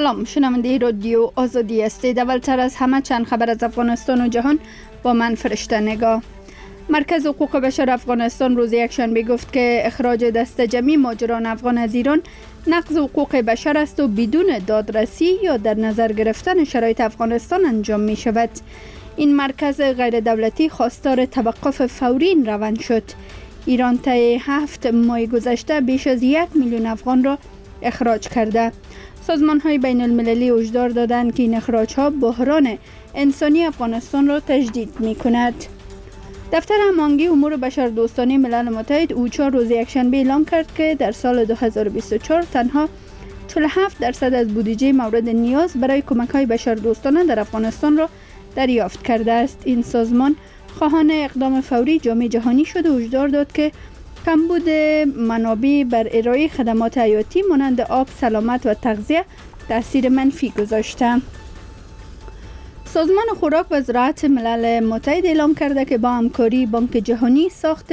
سلام، شنونده رادیو آزادی هستید. اولتر از همه چند خبر از افغانستان و جهان با من فرشته نگاه. مرکز حقوق بشر افغانستان روز یکشنبه گفت که اخراج دست جمعی مهاجران افغان از ایران نقض حقوق بشر است و بدون دادرسی یا در نظر گرفتن شرایط افغانستان انجام می شود. این مرکز غیر دولتی خواستار توقف فوری این روند شد. ایران طی 7 ماه گذشته بیش از 1 میلیون افغان را اخراج کرده. سازمان‌های بین المللی هشدار دادند که این اخراج‌ها بحران انسانی افغانستان را تجدید می‌کند. دفتر هماهنگی امور بشردوستانه ملل متحد اوچا روز یکشنبه اعلام کرد که در سال 2024 تنها 47% از بودجه مورد نیاز برای کمک‌های بشردوستانه در افغانستان را دریافت کرده است. این سازمان خواهان اقدام فوری جامعه جهانی شد و هشدار داد که کمبود منابع بر ارائه خدمات حیاتی مانند آب، سلامت و تغذیه تاثیر منفی گذاشته. سازمان خوراک و زراعت ملل متحد اعلام کرده که با همکاری بانک جهانی ساخت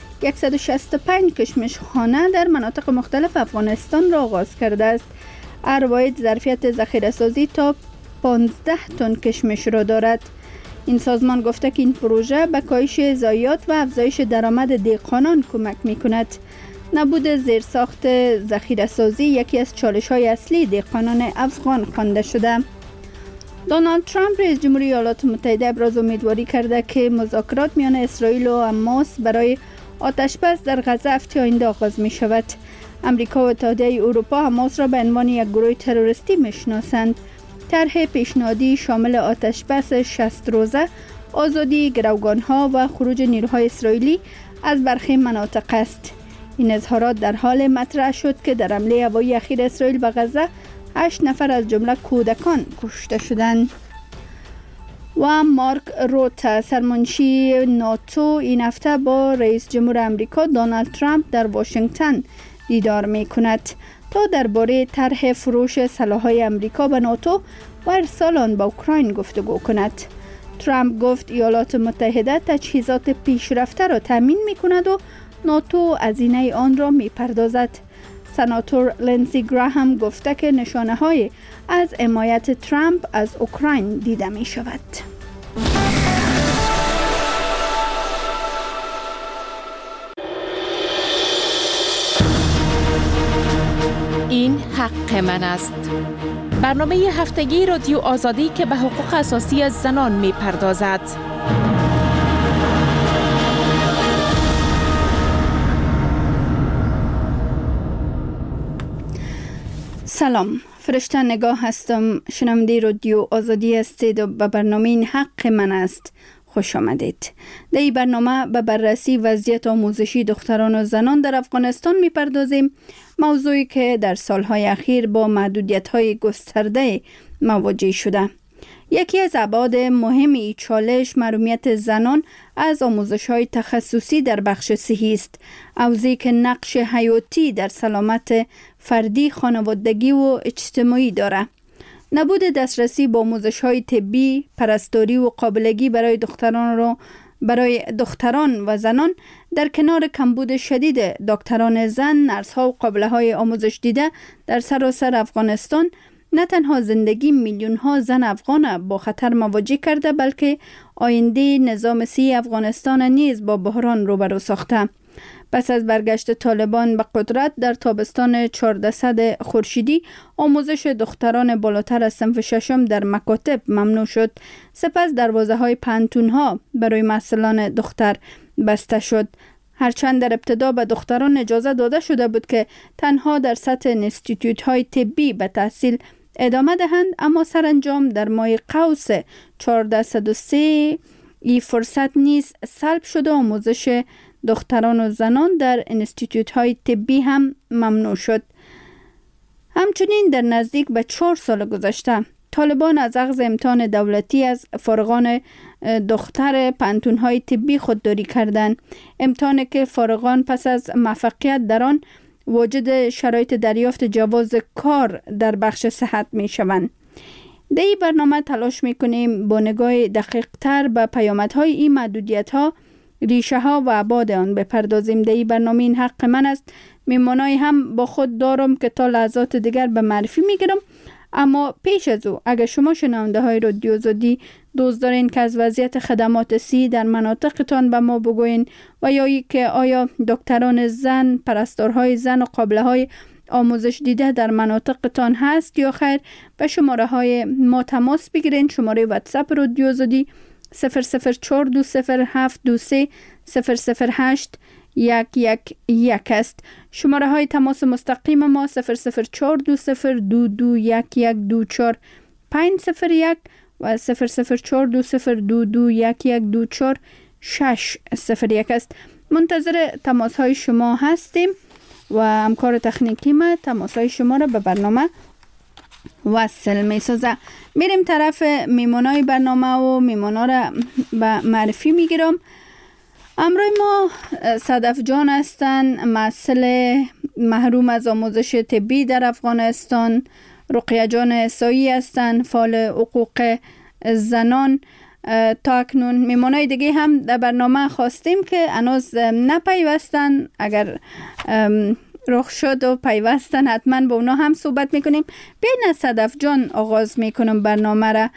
165 کشمشخانه در مناطق مختلف افغانستان را آغاز کرده است. هر واحد ظرفیت ذخیره سازی تا 15 تن کشمش را دارد. این سازمان گفته که این پروژه به کاهش ضایعات و افزایش درآمد دهقانان کمک می‌کند. نبود زیرساخت ذخیره‌سازی یکی از چالش‌های اصلی دهقانان افغان خوانده شده. دونالد ترامپ رئیس جمهوری ایالات متحده ابراز امیدواری کرده که مذاکرات میان اسرائیل و حماس برای آتش‌بس در غزه هفته آینده آغاز می‌شود. امریکا و اتحادیه اروپا حماس را به عنوان یک گروه تروریستی می‌شناسند. طرح پیشنهادی شامل آتش‌بس 60 روزه، آزادی گروگان‌ها و خروج نیروهای اسرائیلی از برخی مناطق است. این اظهارات در حال مطرح شد که در حمله هوایی اخیر اسرائیل به غزه 8 نفر از جمله کودکان کشته شدند. و مارک روت سرمنشی ناتو این هفته با رئیس جمهور امریکا دونالد ترامپ در واشنگتن دیدار می‌کند تا درباره طرح فروش سلاح‌های امریکا به ناتو و ارسال آن به اوکراین گفتگو کند. ترامپ گفت ایالات متحده تجهیزات پیشرفته را تامین می‌کند و ناتو هزینه آن را می‌پردازد. سناتور لینزی گراهام گفته که نشانه‌های از حمایت ترامپ از اوکراین دیده می‌شود. این حق من است. برنامه هفتگی رادیو آزادی که به حقوق اساسی از زنان می پردازد. سلام، فرشته نگاه هستم. شنونده رادیو آزادی هستید و به برنامه این حق من است خوش آمدید. در این برنامه به بررسی وضعیت آموزشی دختران و زنان در افغانستان می‌پردازیم، موضوعی که در سالهای اخیر با محدودیت‌های گسترده مواجه شده. یکی از ابعاد مهم این چالش محرومیت زنان از آموزش‌های تخصصی در بخش صحی است، حوزه‌ای که نقش حیاتی در سلامت فردی، خانوادگی و اجتماعی دارد. نبود دسترسی به آموزش‌های طبی، پرستاری و قابلگی برای دختران و زنان در کنار کمبود شدید دکتران زن، نرس‌ها و قابله‌های آموزش دیده در سراسر افغانستان نه تنها زندگی میلیون‌ها زن افغان با خطر مواجه کرده، بلکه آینده نظام صحی افغانستان نیز با بحران روبرو ساخته. پس از برگشت طالبان به قدرت در تابستان 1400 خورشیدی، آموزش دختران بالاتر از صنف ششم در مکاتب ممنوع شد. سپس دروازه‌های پانتون‌ها برای محصلان دختر بسته شد. هرچند در ابتدا به دختران اجازه داده شده بود که تنها در سطح انستیتوت‌های طبی به تحصیل ادامه دهند، اما سرانجام در ماه قوس 1403 این فرصت نیز سلب شد و آموزش دختران و زنان در انستیتوت‌های طبی هم ممنوع شد. همچنین در نزدیک به 4 سال گذشته طالبان از اخذ امتحان دولتی از فارغان دختر پانتون‌های طبی خودداری کردند. امتحانی که فارغان پس از موفقیت در آن واجد شرایط دریافت جواز کار در بخش صحت می شوند. در این برنامه تلاش می کنیم با نگاه دقیق تر به پیامدهای این محدودیت ها، ریشه ها و ابعاد آن بپردازیم. در این برنامه این حق من است. میمانای هم با خود دارم که تا لحظات دیگر به معرفی می گیرم. اما پیش از او اگر شما شنونده های رادیو آزادی دوست دارین که از وضعیت خدمات صحی در مناطقتان به ما بگوین و یا که آیا دکتران زن، پرستارهای زن و قابله های آموزش دیده در مناطقتان هست یا خیر، به شماره های ما تماس بگیرین. شماره واتساپ رادیو آزادی 00420723008 111 است. شماره های تماس مستقیم ما 00420221124 501 و 00420221124 601 است. منتظر تماس های شما هستیم و همکار تکنیکی ما تماس های شما را به برنامه وصل می سازه. میریم طرف میمونای برنامه و میمونا را به معرفی میگیرم. امروی ما صدف جان هستند، مسئله محروم از آموزش طبی در افغانستان. رقیه جان احسایی هستند، فعال حقوق زنان. تا اکنون میمونای دیگه هم در برنامه خواستیم که هنوز نپیوستن، اگر رخ شد و پیوستن حتما با اونا هم صحبت میکنیم. بین صدف جان آغاز میکنم برنامه را.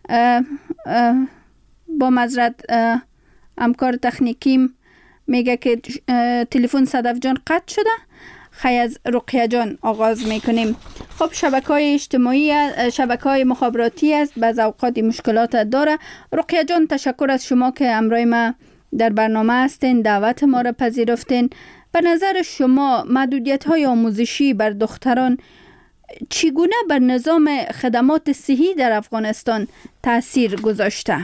با معذرت همکار تکنیکیم میگه که تلفن صدف جان قطع شده. خیلی از رقیه جان آغاز میکنیم. خب شبکه‌های اجتماعی، شبکه‌های مخابراتی است، بعض اوقات مشکلات داره. رقیه جان تشکر از شما که همراه ما در برنامه هستین، دعوت ما را پذیرفتین. به نظر شما محدودیت‌های آموزشی بر دختران چگونه بر نظام خدمات صحی در افغانستان تاثیر گذاشته؟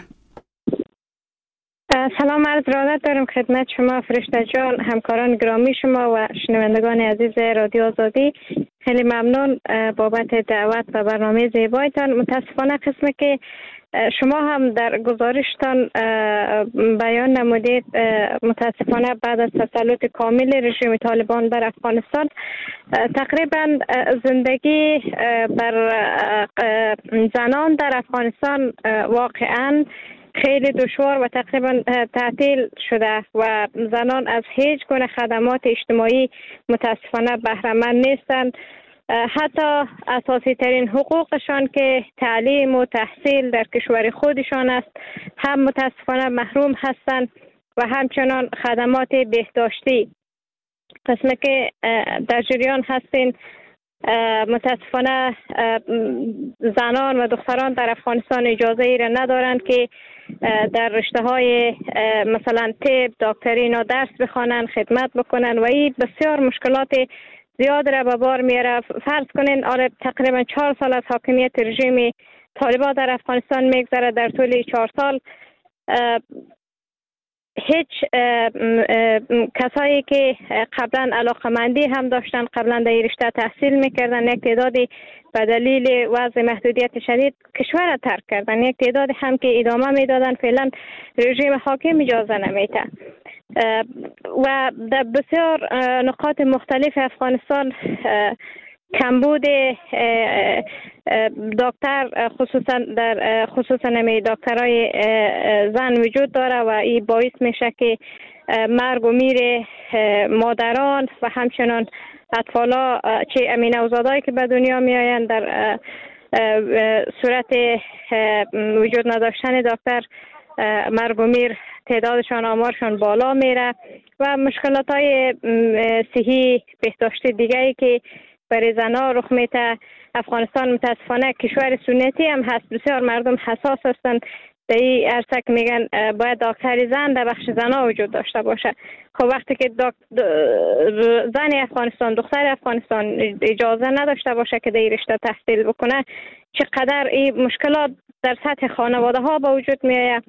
سلام عرض ارادت دارم خدمت شما فرشته جان، همکاران گرامی شما و شنوندگان عزیز رادیو آزادی. خیلی ممنون بابت دعوت و برنامه زیبایتان. متاسفانه قسمی که شما هم در گزارشتان بیان نمودید، متاسفانه بعد از تسلط کامل رژیم طالبان بر افغانستان تقریبا زندگی بر زنان در افغانستان واقعا خیلی دشوار و تقریبا تعطیل شده و زنان از هیچ گونه خدمات اجتماعی متاسفانه بهره مند نیستند. حتی اساسی ترین حقوقشان که تعلیم و تحصیل در کشور خودشان است هم متاسفانه محروم هستند و همچنان خدمات بهداشتی قسمی که در جریان هستین. متاسفانه زنان و دختران در افغانستان اجازه ای را ندارند که در رشته های مثلا طب، دکتری اینا درس بخوانند، خدمت بکنند و این بسیار مشکلات زیاد را به بار میاره. فرض کنین تقریبا 4 سال از حاکمیت رژیم طالبان در افغانستان میگذره. در طول 4 سال هیچ کسایی که قبلا علاقمندی هم داشتن، قبلا در رشته تحصیل میکردن، یک تعدادی به دلیل وضع محدودیت شدید کشور را ترک کردن، یک تعدادی هم که ادامه میدادن. فعلا رژیم حاکم اجازه نمیده و در بسیار نقاط مختلف افغانستان کمبود دکتر خصوصا نمی دکترای زن وجود داره و این باعث میشه که مرگ و میر مادران و همچنان اطفالا چه امین نوزادایی که به دنیا می آیند در صورت وجود نداشتن دکتر مرگ و میر تعدادشان آمارشان بالا میره و مشکلات های صحی بهداشتی دیگری که برای زنها رخ میده. افغانستان متاسفانه کشور سنتی هم هست، بسیار مردم حساس هستند. در این عرصه که میگن باید دکتر زن در بخش زنها وجود داشته باشه. خب وقتی که زن افغانستان، دختر افغانستان اجازه نداشته باشه که در این رشته تحصیل بکنه، چقدر این مشکلات در سطح خانواده ها به وجود میآید.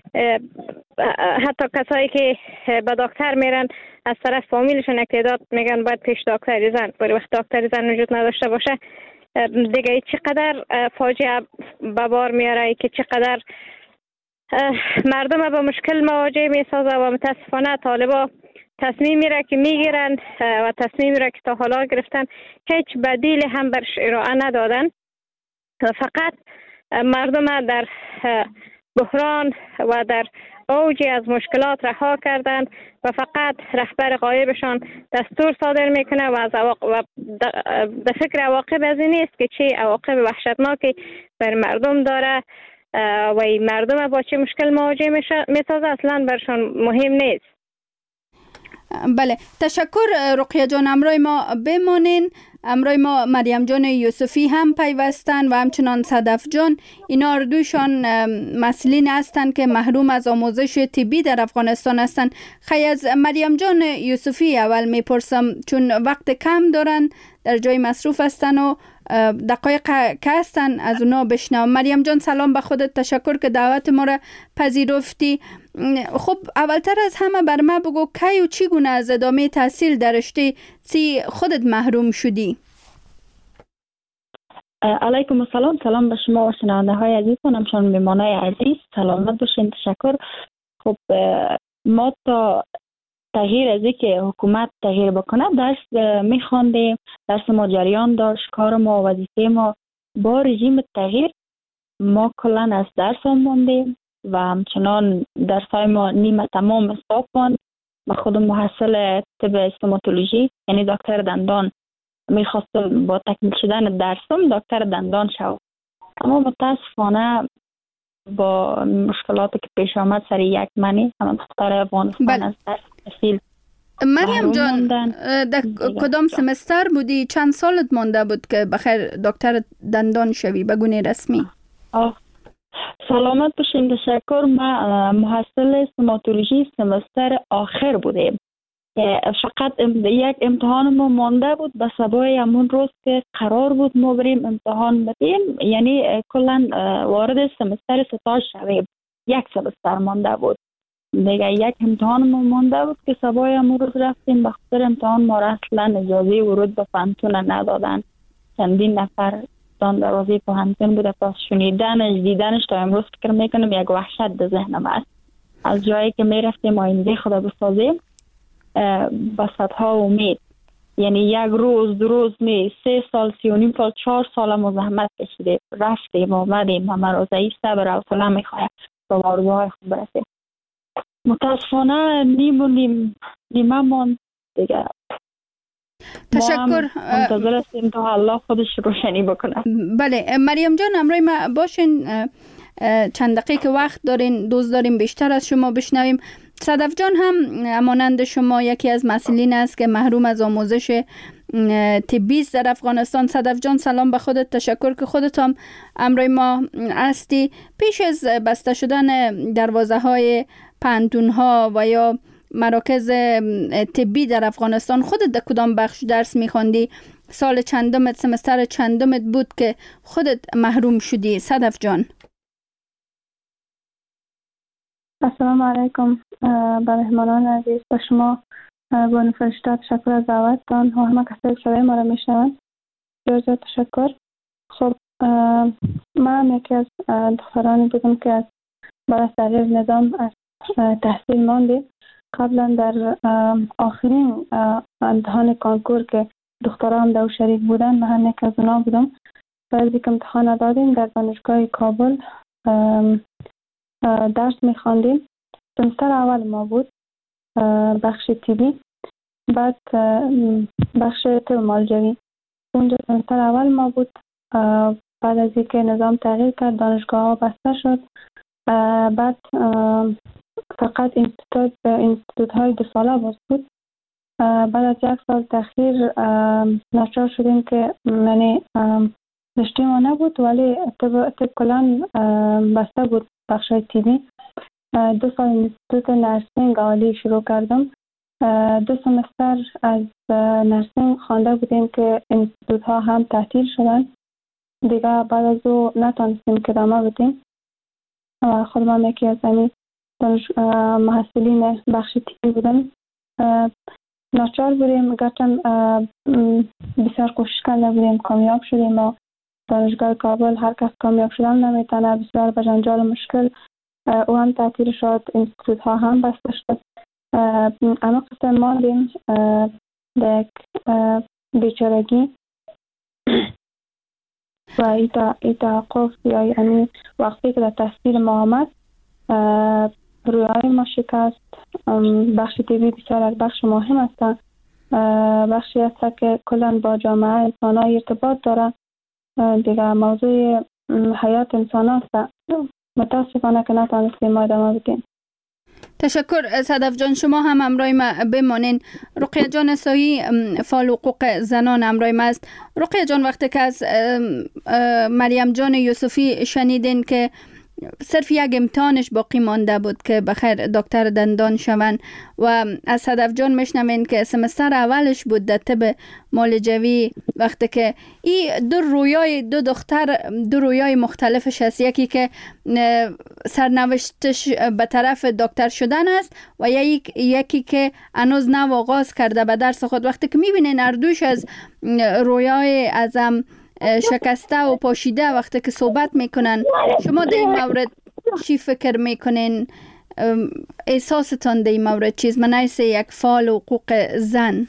حتی کسایی که به دکتر میرن از طرف فامیلشون یک تعداد میگن باید پیش دکتر زن، ولی وقت دکتر زن وجود نداشته باشه دیگه چقدر فاجعه به بار میاره که چقدر مردم به مشکل مواجه میسازه و متاسفانه طالبا تصمیم میره که میگیرن و تصمیم میره که تا حالا گرفتن هیچ بدیل هم برش ارائه ندادن و فقط مردم در بحران و در اوجی از مشکلات رها کردند و فقط رهبر غایبشان دستور صادر میکنه و از در فکر عواقب از این نیست که چه عواقب وحشتناکی بر مردم داره و این مردم با چه مشکل مواجه میسازه اصلا برشان مهم نیست. بله، تشکر رقیه جان. امروی ما بمانین. امروی ما مریم جان یوسفی هم پیوستن و همچنان صدف جان. اینا دویشان مسئولین هستند که محروم از آموزش طبی در افغانستان هستند. خیلی از مریم جان یوسفی اول میپرسم، چون وقت کم دارن، در جای مصروف هستن و دقایق که هستن از اونا بشنوم. مریم جان سلام به خودت، تشکر که دعوت ما را پذیرفتی. خب اولتر از همه بر ما بگو کی و چی گونه از ادامه تحصیل در رشته سی خودت محروم شدی؟ علیکم السلام. سلام به شما و شنونده های عزیزتان، همچنان میمانای عزیز سلامت باشین. تشکر. خب ما تا تغییر از اینکه حکومت تغییر بکنه درس میخواندیم، درس ما جریان داشت، کار ما، وظیفه ما. با رژیم تغییر ما کلا از درس ماندیم و همچنان درس های ما نیمه تمام حساب ماند. ما خود محصل طب استوماتولوژی یعنی دکتر دندان میخواستم با تکمیل شدن درسم دکتر دندان شو، اما متاسفانه با مشکلاتی که پیش آمد سر یک منی همه دختر افغانستان از درس تحصیل. مریم جان در کدام سمستر بودی؟ چند سالت مانده بود که بخیر دکتر دندان شوی به گونه رسمی؟ سلامت باشین. تشکر. ما محصل استوماتولوژی سمستر آخر بودیم. فقط یک امتحان ما مانده بود به سبای همون روز که قرار بود ما بریم امتحان بدیم، یعنی کلا وارد سمستر ستاش شویم. یک سمستر مانده بود دیگه. یک امتحان ما مانده بود که سبای همون روز رفتیم. به خاطر امتحان ما را اصلا اجازه ورود به پانتون ندادن. چندین نفر دان دروازه پانتون بوده، پس شنیدنش دیدنش تا امروز فکر میکنم یک وحشت در ذهنم است. از جایی که میرفتیم آینده خدا بسازیم با صدها امید، یعنی یک روز دو روز می 3 سال 3.5 سال 4 سال ما زحمت کشیدیم، رفتیم آمدیم، همه روزه صبر و حوصله میخوایم تا آرزوهای خود برسیم. متاسفانه نیمه ماند دیگه. تشکر. منتظر هستیم تا الله خودش روشنی بکنه. بله مریم جان، امروی ما باشین چند دقیقه وقت دارین، دوست داریم بیشتر از شما بشنویم. صدف جان هم مانند شما یکی از مسئولین است که محروم از آموزش طبی در افغانستان. صدف جان سلام به خودت، تشکر که خودت هم امروی ما هستی. پیش از بسته شدن دروازه های پانتون ها و یا مراکز طبی در افغانستان خودت در کدام بخش درس میخواندی؟ سال چندمت، سمستر چندمت بود که خودت محروم شدی صدف جان؟ السلام علیکم به مهمانان عزیز، به شما بانو فرشته تشکر از دعوتتان و همه کسایی که صدای ما را میشنوند بسیار تشکر. خب من یکی از دخترانی بودم که از بعد از تغییر نظام از تحصیل ماندیم. قبلا در آخرین امتحان کانکور که دختران در شریک بودن من هم یک از اونا بودم. بعد که امتحان دادیم در دانشگاه کابل درس میخواندیم. سمستر اول ما بود بخش طبی، بعد بخش طب مالجوی. اونجا سمستر اول ما بود. بعد از اینکه نظام تغییر کرد دانشگاه ها بسته شد. بعد فقط اینستیتوت های 2 ساله باز بود. بعد از 1 سال تأخیر ناچار شدیم که یعنی رشته ما نبود ولی طب کلان بسته بود بخش طبی. 2 سال اینستیتوت نرسینگ عالی شروع کردم. 2 سمستر از نرسینگ خوانده بودیم که اینستیتوت ها هم تعطیل شدن دیگه. بعد از او نتونستیم که ادامه بدیم. خود من یکی از محصلین بخش طبی بودم. ناچار بودیم گرچه بسیار کوشش کرده بودیم کامیاب شدیم و دانشگاه کابل هر کس کامیاب شدن نمیتونه، بسیار به جنجال مشکل او هم تعطیل شد، اینستیتوت ها هم بسته شد. اما قسم ماندیم در یک بیچارگی و این توقف یا یعنی وقتی که در تحصیل ما آمد رویای ما شکست. بخش تیوی بسیار بخش مهم است. بخشی است که کلا با جامعه انسان ها ارتباط داره. دیگه موضوع حیات انسان است. متاسفانه که نتانستیم ما ادامه بدیم. تشکر صدف جان، شما هم همراه ما بمانین. رقیه جان سایی فعال حقوق زنان همراه ما است. رقیه جان، وقتی که از مریم جان یوسفی شنیدین که صرف یک امتحانش باقی مانده بود که بخیر دکتر دندان شون، و از صدف جان میشنوین که سمستر اولش بود در طب معالجوی، وقتی که این دو دختر دو رویای مختلفش هست، یکی که سرنوشتش به طرف دکتر شدن است و یکی که هنوز نو آغاز کرده به درس خود. وقتی که میبینین هر دوش از رویای ازم شکسته و پاشیده وقتی که صحبت میکنن، شما در این مورد چی فکر میکنین؟ احساستان در این مورد چیز من ایست یک فعال حقوق زن؟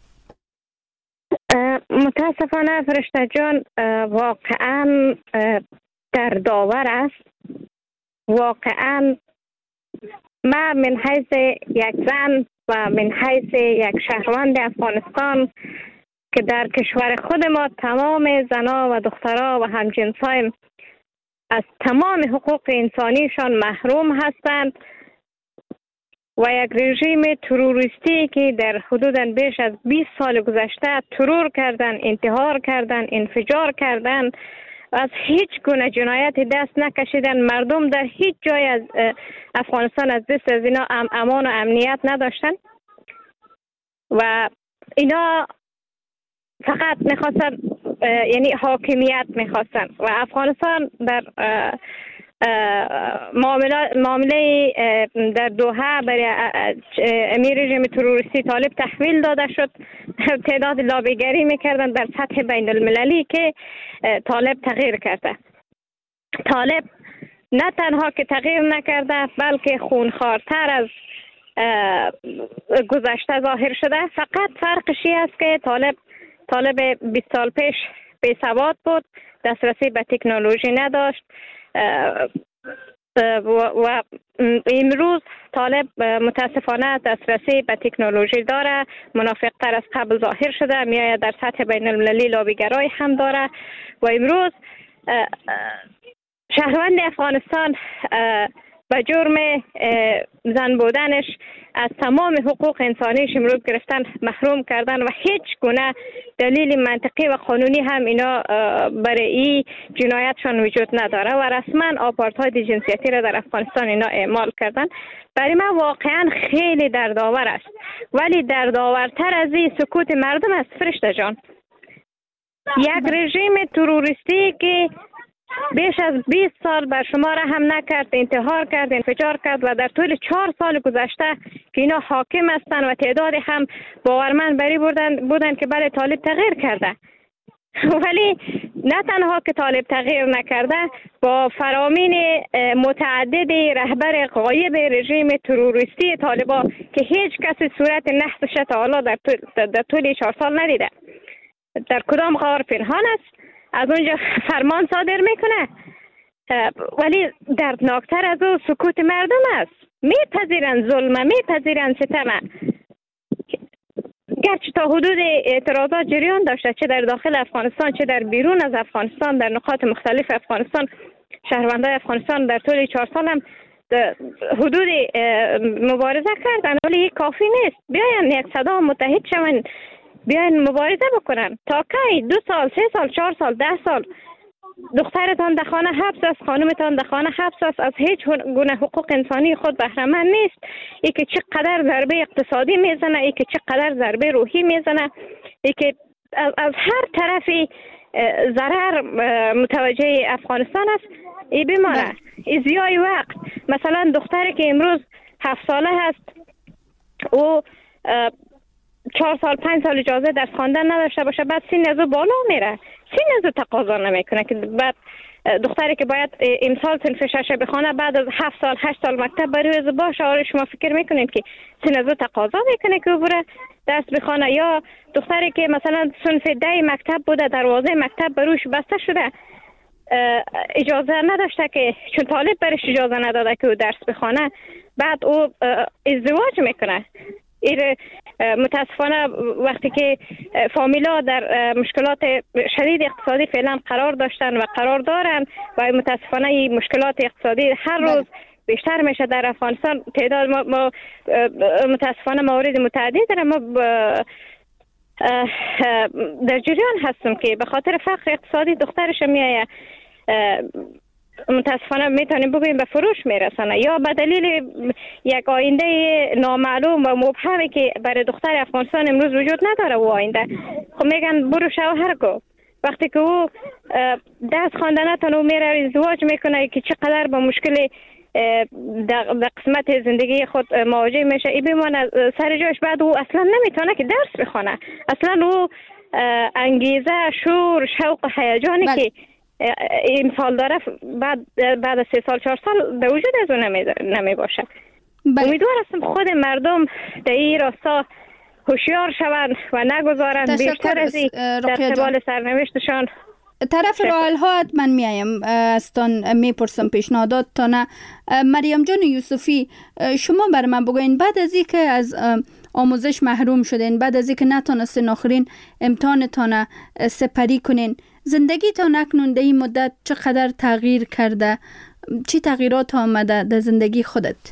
متاسفانه فرشته جان واقعا در داور است. واقعا ما من حیث یک زن و من حیث یک شهروند افغانستان که در کشور خود ما تمام زنها و دخترها و همجنس‌ها از تمام حقوق انسانیشان محروم هستند و یک رژیم تروریستی که در حدود بیش از 20 سال گذشته ترور کردن، انتحار کردن، انفجار کردن و از هیچ گونه جنایت دست نکشیدن. مردم در هیچ جای از افغانستان از دست از اینا امان و امنیت نداشتن و اینا فقط میخواستن، یعنی حاکمیت میخواستن و افغانستان در معامله در دوحه برای امیر رژیم تروریستی طالب تحویل داده شد. تعداد لابیگری میکردن در سطح بین المللی که طالب تغییر کرده. طالب نه تنها که تغییر نکرده بلکه خونخوارتر از گذشته ظاهر شده. فقط فرقشی است که طالب 20 سال پیش بی‌سواد بود، دسترسی به تکنولوژی نداشت و امروز طالب متاسفانه دسترسی به تکنولوژی داره، منافق‌تر از قبل ظاهر شده، میآید در سطح بین المللی لابیگرای هم داره و امروز شهروند افغانستان به جرم زن بودنش از تمام حقوق انسانیش امروز گرفتن، محروم کردن و هیچ گونه دلیل منطقی و قانونی هم اینا برای این جنایتشان وجود نداره و رسما آپارتاید جنسیتی را در افغانستان اینا اعمال کردن. برای من واقعا خیلی دردآور است، ولی دردآورتر از این سکوت مردم است فرشته جان. یک رژیم تروریستی که بیش از 20 سال بر شما رحم نکرد، انتحار کرد، انفجار کرد و در طول 4 سال گذشته که اینا حاکم هستند و تعداد هم باورمند بری بودن که بله طالب تغییر کرده، ولی نه تنها که طالب تغییر نکرده، با فرامین متعدد رهبر غایب رژیم تروریستی طالبا که هیچ کسی صورت نحسش تا حالا در طول 4 سال ندیده، در کدام غار پنهان است، از اونجا فرمان صادر میکنه، ولی دردناکتر از او سکوت مردم است. میپذیرن ظلم، میپذیرن ستم، گرچه تا حدود اعتراضات جریان داشته، چه در داخل افغانستان چه در بیرون از افغانستان، در نقاط مختلف افغانستان. شهروندان افغانستان در طول 4 سال هم حدود مبارزه کردن، ولی یک کافی نیست. بیاین یک صدا متحد شون، بیاین مبارزه بکنن. تا کی 2 سال 3 سال 4 سال 10 سال دخترتان در خانه حبس است، خانمتان در خانه حبس است، از هیچ گونه حقوق انسانی خود بهره مند نیست. ای که چقدر ضربه اقتصادی میزنه، ای که چقدر ضربه روحی میزنه، ای که از هر طرفی ضرر متوجه افغانستان است. ای بیماره، ای ضیاع وقت. مثلا دختری که امروز 7 ساله هست او 4 سال 5 سال اجازه درس خواندن نداشته باشه، بعد سن از او بالا میره، سن از او تقاضا نمیکنه که بعد دختری که باید امسال صنف 6 بخونه بعد از 7 سال 8 سال مکتب برای از باشه. آره شما فکر میکنید که سن از او تقاضا میکنه که بره درس بخونه؟ یا دختری که مثلا صنف 10 مکتب بوده، دروازه مکتب بروش بسته شده، اجازه نداشته که چون طالب برش اجازه نداده که او درس بخونه، بعد او ازدواج میکنه. متاسفانه وقتی که فامیلا در مشکلات شدید اقتصادی فعلا قرار داشتن و قرار دارن و متاسفانه این مشکلات اقتصادی هر روز بیشتر میشه در افغانستان. تعداد ما متاسفانه موارد متعدد داریم. ما در جریان هستم که به خاطر فقر اقتصادی دخترش میایه متاسفانه میتونیم بگوییم به فروش میرسنه، یا به دلیل یک آینده نامعلوم و مبهمی که برای دختر افغانستان امروز وجود نداره. و آینده خب میگن برو شوهر کو. وقتی که او درس خوانده نتونه و میره ازدواج میکنه که چقدر با مشکل در قسمت زندگی خود مواجه میشه، ای بمانه سر جاش. بعد او اصلا نمیتونه که درس بخونه، اصلا او انگیزه، شور، شوق و هیجانی که امسال داره بعد از 3 سال 4 سال به وجود از اون نمی باشه. امیدوار هستم خود مردم در این راستا هوشیار شوند و نگذارند بیشتر از این در قبال سرنوشتشان. طرف راه ها حتما میایم استان میپرسم پیشنهادات تا نه. مریم جان یوسفی، شما بر من بگوین بعد از اینکه از آموزش محروم شدین، بعد از اینکه نتونستین آخرین امتحانتان سپری کنین، زندگیتان اکنون در این مدت چقدر تغییر کرده؟ چی تغییرات آمده در زندگی خودت؟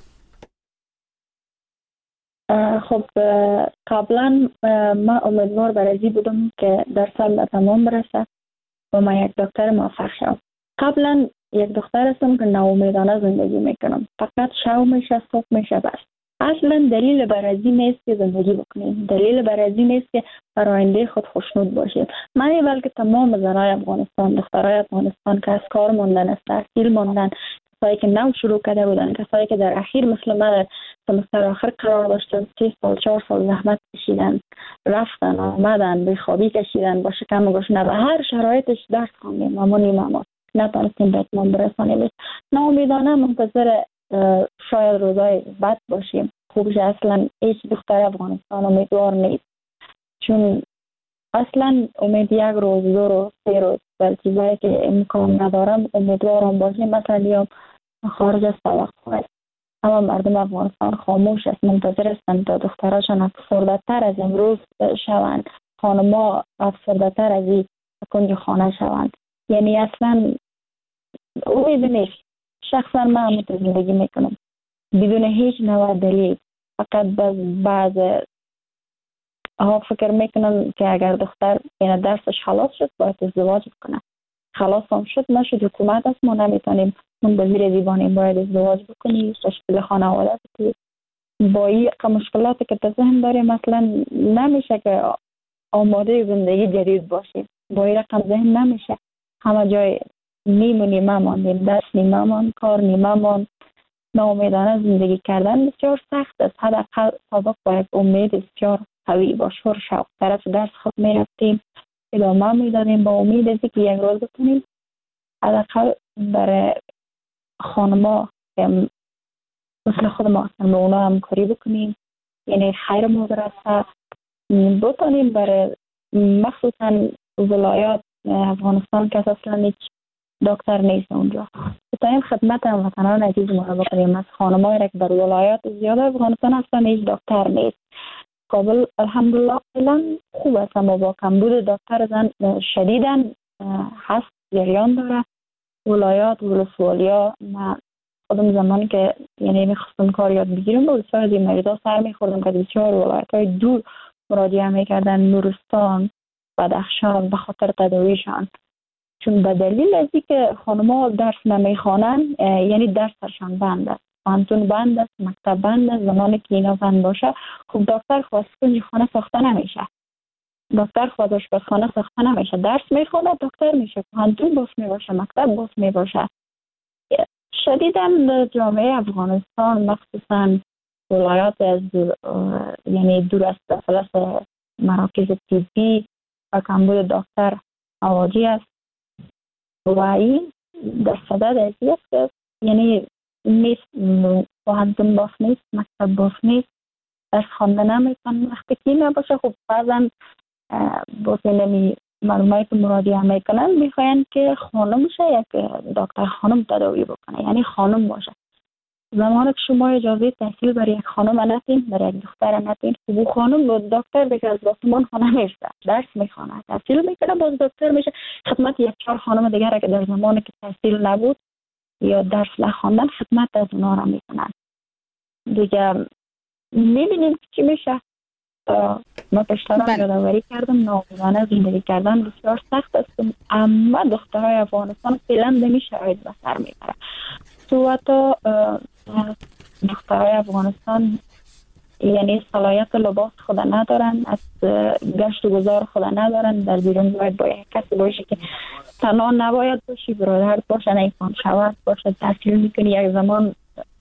خب قبلا من امیدوار برای بودم که درسم به تمام برسه و من یک دکتر موفق شدم. قبلا یک دختر هستم که ناامیدانه زندگی میکنم، فقط شب میشه صبح میشه بس. اصلا دلیل برازی نیست که زندگی بکنیم، دلیل برازی نیست که بر آینده خود خوشنود باشیم. من بلکه تمام زنای افغانستان، دخترای افغانستان که از کار موندن، از تحصیل موندن، کسایی که نو شروع کرده بودن، کسایی که در اخیر مثل من سمستر آخر قرار داشتن 3 سال 4 سال زحمت کشیدن، رفتن آمدن، بیخوابی کشیدن، با شکم گشنه، به هر شرایطش درس خواندیم، مامون نتونستیم به اتمام برسانیم. ناامیدانه منتظر شاید روزای بد باشیم. خوبش اصلا هیچ دختر افغانستان امیدوار نیست، چون اصلا امید یک روز 2 روز 3 روز بر چیزایی که امکان ندارم امیدوارم باشیم. مثلا یا خارج از توقع اما مردم افغانستان خاموش است، منتظر هستند تا دختراشان افسرده تر از امروز شوند، خانما افسرده تر از این کنج خانه شوند. یعنی اصلا امید نیست. شخصا من همونطور زندگی میکنم بدون هیچ نوع دلیل. فقط بعض ها فکر میکنم که اگر دختر این درسش خلاص شد باید ازدواج کنه. خلاص هم شد نشد، حکومت است، ما نمیتونیم اون به زیر دیوانیم، باید ازدواج بکنی، تشکیل خانواده بکنی. با این مشکلاتی که به ذهن داریم مثلا نمیشه که آماده زندگی جدید باشیم. با این رقم ذهن نمیشه. همه جای نیمه ماندیم، دست نیمه ماند، کار نیمه ماند. ناامیدانه زندگی کردن بسیار سخت است. حداقل سابق باید امید بسیار قوی با شور شوق طرف درس خود میرفتیم، ادامه میدادیم با امید از که یک روز بکنیم حداقل برای خانما که مثل خود ما هستن به اونا همکاری بکنیم، یعنی خیر ما برسه بتانیم برای مخصوصا ولایات افغانستان که اصلا هیچ دکتر نیست اونجا. بتانیم خدمت هموطنان عزیز ما رو بکنیم. از خانم‌های را که در ولایات زیاد افغانستان اصلا هیچ دکتر نیست. کابل الحمدلله فعلا خوب است، اما با کمبود دکتر زن شدیداً هست، جریان داره. ولایات ولسوالیا من خودم زمانی که یعنی میخواستم کار یاد بگیرم به بسیار از این مریضا سر میخوردم که بسیار ولایت‌های دور مراجعه میکردن، نورستان، بدخشان، به خاطر تداویشان. چون به دلیل از اینکه خانم‌ها درس نمیخوانن یعنی درسشان بند است، پانتون بند است، مکتب بند است. زمانی که اینا بند باشه خب دکتر خواست کنج خانه ساخته نمیشه، دکتر خواست آشپزخانه ساخته نمیشه، درس میخونه دکتر میشه، پانتون باز میباشه، مکتب باز میباشه. شدیداً جامعه افغانستان مخصوصاً ولایات از یعنی دور از داخل مراکز طبی و کمبود دکتر مواجه است و این در صدد از است که یعنی نیست، پانتون باز نیست، مکتب باز نیست، درس خوانده نمیتون. وقتی که نباشه خب بعضا باز نمی معلوماتی که مراجعه میکنن میخواین که خانم شه یک دکتر خانم تداوی بکنه، یعنی خانم باشه. زمانی که شما اجازه تحصیل برای یک خانم ندین، برای یک دختر ندین، خب خانم دکتر دیگه از آسمان خانه میشه، درس میخونه، تحصیل میکنه، باز دکتر میشه، خدمت یک چهار خانم دیگر که در زمانی که تحصیل نبود یا درس نخواندن خدمت از اونا را میکنن دیگه. میبینیم چی میشه. ما پشتران یادآوری کردم ناقصانه زندگی کردن بسیار سخت است، اما دخترای افغانستان فعلا به این شرایط به سر میبره. تو حتی دخترای افغانستان یعنی صلاحیت لباس خود ندارن، از گشت و گذار خود ندارن، در بیرون باید کسی باشه که تنها نباید باشی، برادر باشه، نیفان شود باشه، تحصیل میکنی. یک زمان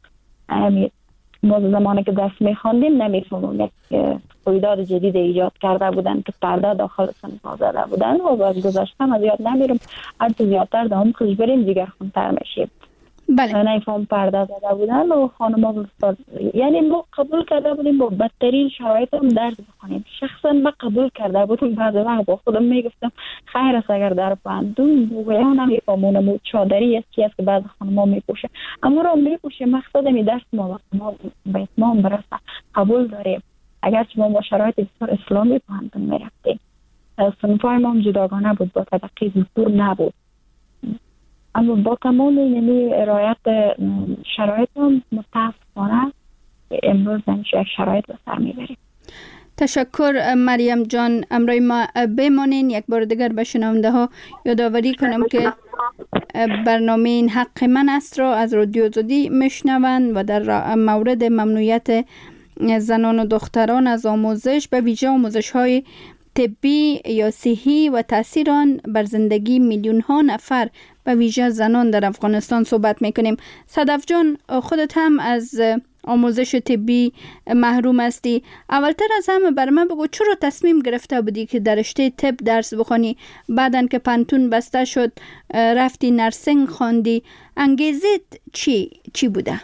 ما زمانی که درس میخواندیم نمیفهمم یک رویداد جدید ایجاد کرده بودن که پرده داخل سنفا زده بودن و باز گذاشتم از یاد نمیرم، هرچی زیادتر دام خوش بریم دیگر خونتر میشیم. بله. نیفهم پرده زده بودن و خانم ها یعنی ما قبول کرده بودیم با بدترین شرایط هم درس بخونیم. شخصا ما قبول کرده بودیم، بعد وقت با خودم میگفتم خیر است اگر در پاندون بوگیان نمیفهمونم و چادری است که بعض خانم ها میپوشه، اما را میپوشه. مقصد می درس ما به اتمام برسه، قبول داریم. اگر ما با شرایط بسیار اسلامی پاندون میرفتیم، صنفای ما هم جداگانه بود، با طبقه دستور نبود، اما با تمام یعنی رعایت شرایط هم متاسفانه امروز یک شرایط به سر میبریم. تشکر مریم جان. امروی ما بمانین. یک بار دیگر به شنونده ها یادآوری کنم که برنامه این حق من است را از رادیو آزادی میشنوند و در مورد ممنوعیت زنان و دختران از آموزش، به ویژه آموزش های طبی یا صحی و تاثیر آن بر زندگی میلیون ها نفر به ویژه زنان در افغانستان صحبت میکنیم. صدف جان، خودت هم از آموزش طبی محروم هستی. اولتر از همه بر من بگو چرا تصمیم گرفته بودی که در رشته طب درس بخونی؟ بعدن که پانتون بسته شد رفتی نرسینگ خواندی، انگیزت چی بوده؟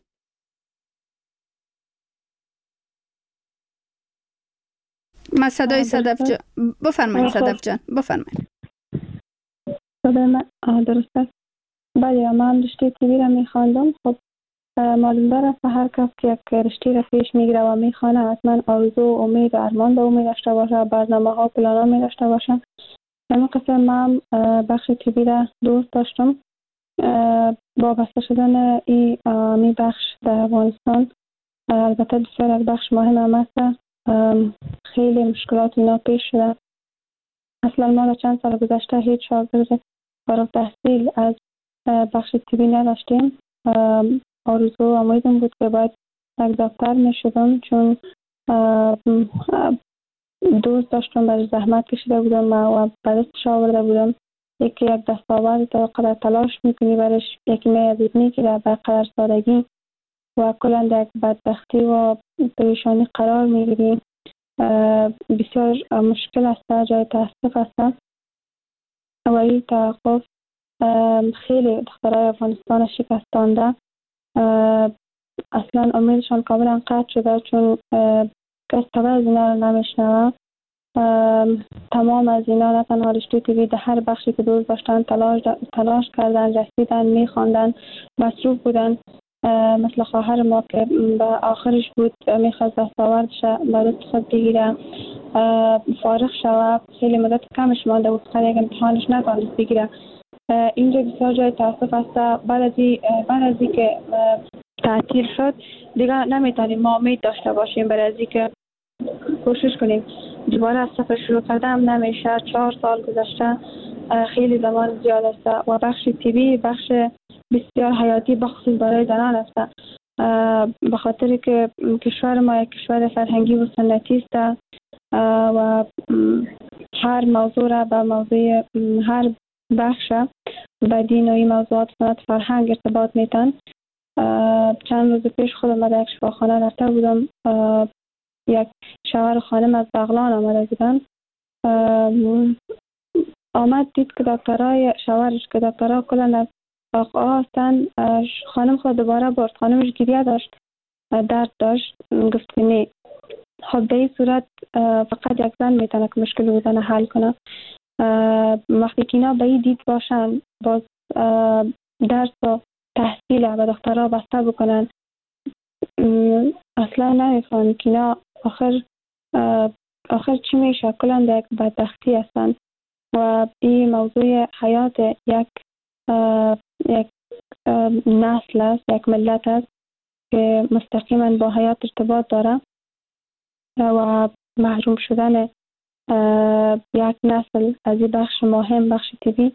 ما صدای صدف جان بفرمایید. صدف جان بفرمایید. صدای من درست است. بله، من رشته طبی را میخواندم. خب معلوم داره هر کس که یک رشته را پیش میگیره و میخوانه حتما آرزو و امید و ارمان به او میداشته باشه، برنامه ها و پلان ها میداشته باشه. اما قسم من بخش طبی را دوست داشتم. با بسته شدن این بخش در افغانستان البته بسیار یک بخش مهم هم است. خیلی مشکلات اینا پیش شده. اصلا ما در چند سال گذشته هیچ شاگرد فارغ التحصیل از بخش طبی نداشتیم. آرزو و امیدم بود که باید یک دکتر می شدم، چون دوست داشتم، برای زحمت کشیده بودم و برستش آورده بودم. یک دستاورد تا قدر تلاش میکنی برش، یکی میادید میگیره به قدر سادگی و کلا در بدبختی و پریشانی قرار میگیری. بسیار مشکل است، جای تاسف است و این توقف خیلی دخترای افغانستان شکستانده. اصلا امیدشان کاملا قطع شده، چون کس تبع از اینا رو نمیشنوه. تمام از اینا نه تنها رشته طبی در هر بخشی که دوست داشتن تلاش کردن، رسیدن، میخواندن، مصروف بودن. مثل خواهر ما که به آخرش بود میخواست دستاوردش برای خود بگیره، فارغ شود، خیلی مدت کمش مانده بود، خیلی یک امتحانش نتوانست بگیره. اینجا بسیار جای تاسف است. بعد از که تعطیل شد دیگه نمیتونیم ما امید داشته باشیم برای از که کوشش کنیم دوباره از صفر شروع کردم نمیشه. 4 سال گذشته، خیلی زمان زیاد است و بخش طبی بخش بسیار حیاتی بخصوص برای زنان است، به خاطر که کشور ما یک کشور فرهنگی و سنتی است و هر موضوع را به موضوع هر بخش به دین و این موضوعات سنت فرهنگ ارتباط میتن. چند روز پیش خودم در یک شفاخانه رفته بودم، یک شوهر خانم از بغلان آمده بودن. آمد دید که دکترای شوهرش که دکترها کلن از آقا هستن، خانم خود دوباره برد. خانمش گریه داشت، درد داشت، گفت که نه. خب به این صورت فقط یک زن میتونه که مشکل بودن حل کنه. وقتی که اینا به این دید باشن باز درس و تحصیل و دخترها بسته بکنن، اصلا نمیفهمن که اینا آخر چی میشه. کلا در یک بدبختی هستن و این موضوع حیات یک نسل است، یک ملت است که مستقیما با حیات ارتباط داره و محروم شدن یک نسل از این بخش مهم، بخش طبی،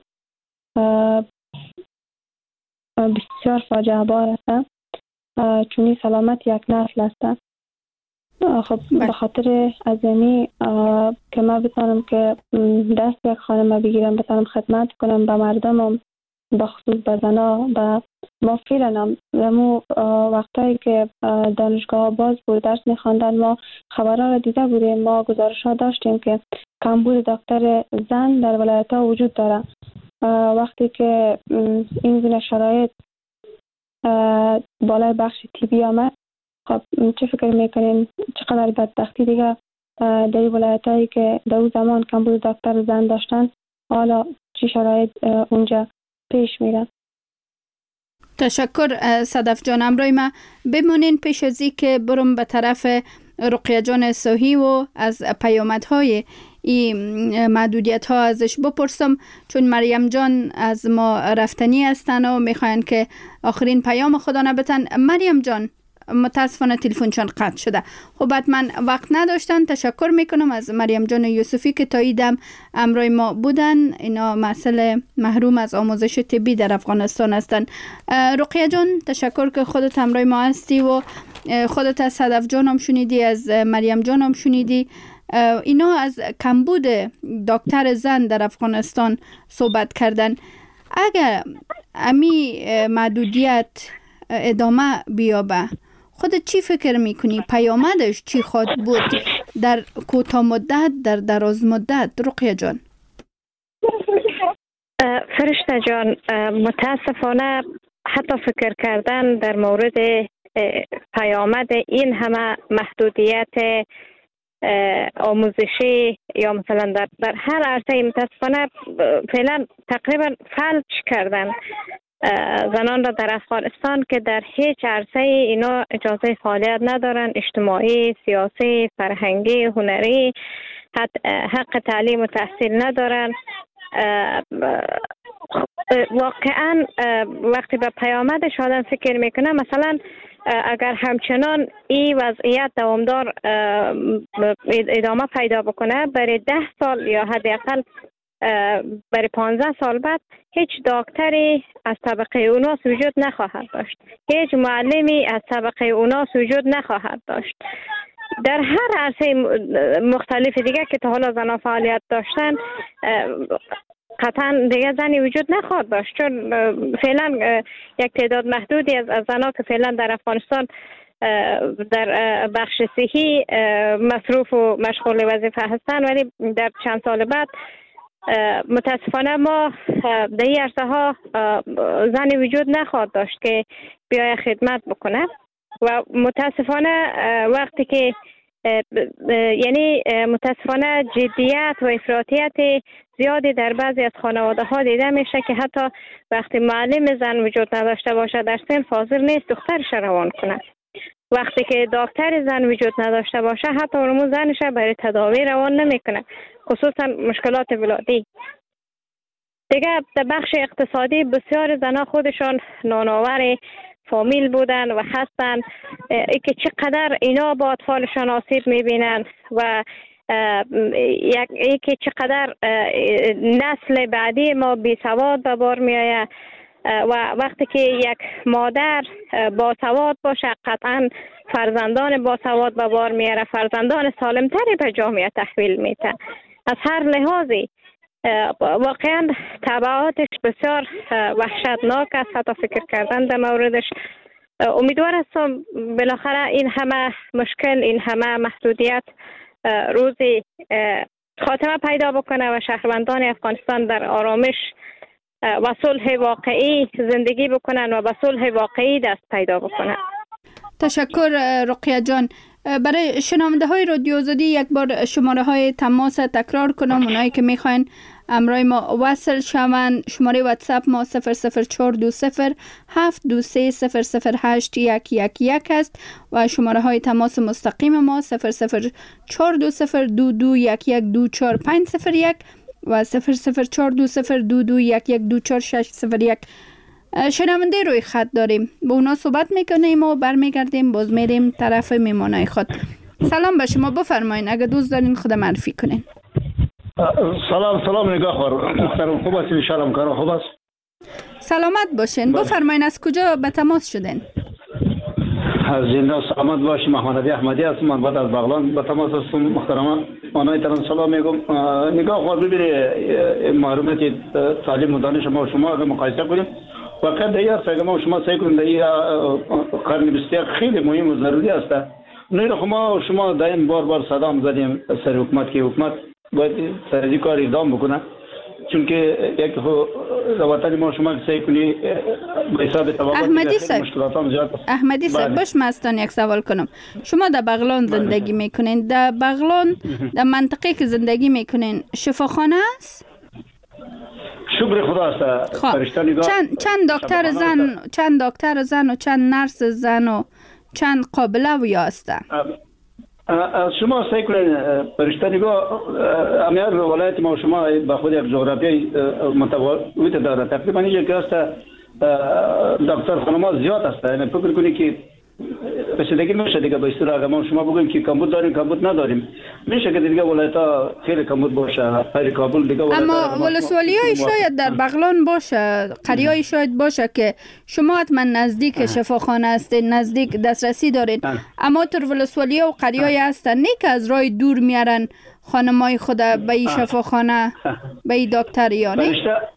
بسیار فاجعه بار است، چون سلامت یک نسل است. خب به خاطر از اینی که من بتانم که دست یک خانم بگیرم، بتانم خدمت کنم به مردمم، به خصوص به زنا، به ما فعلا همو وقتایی که دانشگاه باز بود درس میخواندن ما خبرها را دیده بودیم، ما گزارش ها داشتیم که کمبود دکتر زن در ولایت ها وجود داره. وقتی که این گونه شرایط بالای بخش طبی آمد، خب چه فکر میکنین چقدر بدبختی دیگه در ولایت هایی که در اون زمان کمبود دکتر زن داشتن، حالا چی شرایط اونجا پیش میره. تشکر صدف جان. امروی ما بمونین پیش از این که برم به طرف رقیه جان صحی و از پیامدهای این محدودیت ها ازش بپرسم، چون مریم جان از ما رفتنی هستن و میخواین که آخرین پیام خدا نبتن. مریم جان متاسفانه تلفنشان قطع شده. خب حتما وقت نداشتن. تشکر میکنم از مریم جان یوسفی که تا ایدم امروی ما بودن. اینا مسئله محروم از آموزش طبی در افغانستان هستن. رقیه جان تشکر که خودت امروی ما هستی و خودت از صدف جان هم شنیدی، از مریم جان هم شنیدی. اینا از کمبود دکتر زن در افغانستان صحبت کردن. اگر امی محدودیت ادامه بیابه، خودت چی فکر میکنی؟ پیامدش چی خواهد بود در کوتاه مدت، در دراز مدت؟ رقیه جان. فرشته جان، متاسفانه حتی فکر کردن در مورد پیامد این همه محدودیت آموزشی یا مثلا در هر عرصه متاسفانه فعلا تقریبا فلج کردن زنان را در افغانستان که در هیچ عرصه اینا اجازه فعالیت ندارن، اجتماعی، سیاسی، فرهنگی، هنری، حق تعلیم و تحصیل ندارن. واقعا وقتی به پیامدش آدم فکر میکنه، مثلا اگر همچنان این وضعیت دوامدار ادامه پیدا بکنه، برای 10 سال یا حداقل برای 15 سال بعد هیچ دکتری از طبقه اوناس وجود نخواهد داشت، هیچ معلمی از طبقه اوناس وجود نخواهد داشت. در هر عرصه مختلف دیگه که تا حالا زنان فعالیت داشتن، قطعا دیگه زنی وجود نخواهد داشت، چون فعلا یک تعداد محدودی از زنان که فعلا در افغانستان در بخش صحی مصروف و مشغول وظیفه هستن، ولی در چند سال بعد متاسفانه ما در این عرصه ها زنی وجود نخواهد داشت که بیای خدمت بکنه. و متاسفانه وقتی که یعنی متاسفانه جدیت و افراطیت زیادی در بعضی از خانواده ها دیده میشه که حتی وقتی معلم زن وجود نداشته باشه در صنف حاضر نیست دخترش روان کنه. وقتی که دکتر زن وجود نداشته باشه حتی اونمون زنش برای تداوی روان نمیکنه، خصوصا مشکلات ولادی. دیگه در بخش اقتصادی بسیار زنها خودشان نانآور فامیل بودن و هستن، ای که چقدر اینا با اطفالشان آسیب میبینن و ای که چقدر نسل بعدی ما بی سواد به بار میآید. و وقتی که یک مادر با سواد باشه قطعا فرزندان با سواد به بار میاره، فرزندان سالمتری به جامعه تحویل میده. از هر لحاظی واقعا تبعاتش بسیار وحشتناک است، حتی فکر کردن در موردش. امیدوار هستم بالاخره این همه مشکل، این همه محدودیت روزی خاتمه پیدا بکنه و شهروندان افغانستان در آرامش و صلح واقعی زندگی بکنن و به صلح واقعی دست پیدا بکنن. تشکر رقیه جان. برای شنونده های رادیو آزادی یک بار شماره های تماس تکرار کنم، اونایی که میخواین امرای ما وصل شوند. شماره واتساپ ما 0042072300811 است و شماره های تماس مستقیم ما 0042022112450 و 0042022112461. شنونده روی خط داریم، با اونا صحبت میکنیم و برمیگردیم باز میریم طرف میمانای خود. سلام به شما، بفرمایین اگه دوست دارین خود معرفی کنین. سلام نگاه خور محترم، خوب است انشاءالله کارا خوب است. سلامت باشین. بفرمایین از کجا به تماس شدین؟ زنده سلامت باشی. محمد علی احمدی هستم، من بعد از بغلان به تماس هستم. محترم آنایتان سلام میگم. نگاه خور ببینید معلومات تعلیم و دانش ما و شما اگه مقایسه کنیم واقعا دیگر اگه ما و شما سعی کنیم در قرن 21 خیلی مهم و ضروری است. نه ما و شما دائم بار صدا زدیم سر حکومت که حکومت باید سر کار اقدام بکنه، چون که یک وطن ما شما سعی کنی به حساب طبقات مشکلات هم زیاد است. احمدی صاحب باش مستان یک سوال کنم. شما در بغلان زندگی میکنین، در بغلان در منطقه که زندگی میکنین شفاخانه است؟ شکر خدا است. چند دکتر زن و چند نرس زن و چند قابله ویا است؟ شما سعی کنید پرشتنگاه امیار ولایت ما شما با خود یک جغرافیای متفاوت داره. تقریبا یک است دکتر خانم‌ها زیاد است. یعنی فکر کنید که رسیدگی میشه دیگه به اصطلاح ما شما بگیم که کمبود داریم کمبود نداریم، میشه که دیگه ولایت‌ها خیلی کمبود باشه. خیلی کابل دیگه اما ولسوالی‌های شاید در بغلان باشه، قریه‌ای شاید باشه که شما حتما نزدیک شفاخانه هستین، نزدیک دسترسی دارین. اما تو ولسوالی‌ها و قریه‌ای هستن نه که از راه دور میارن خانمای خود به این شفاخانه به این دکتریانه.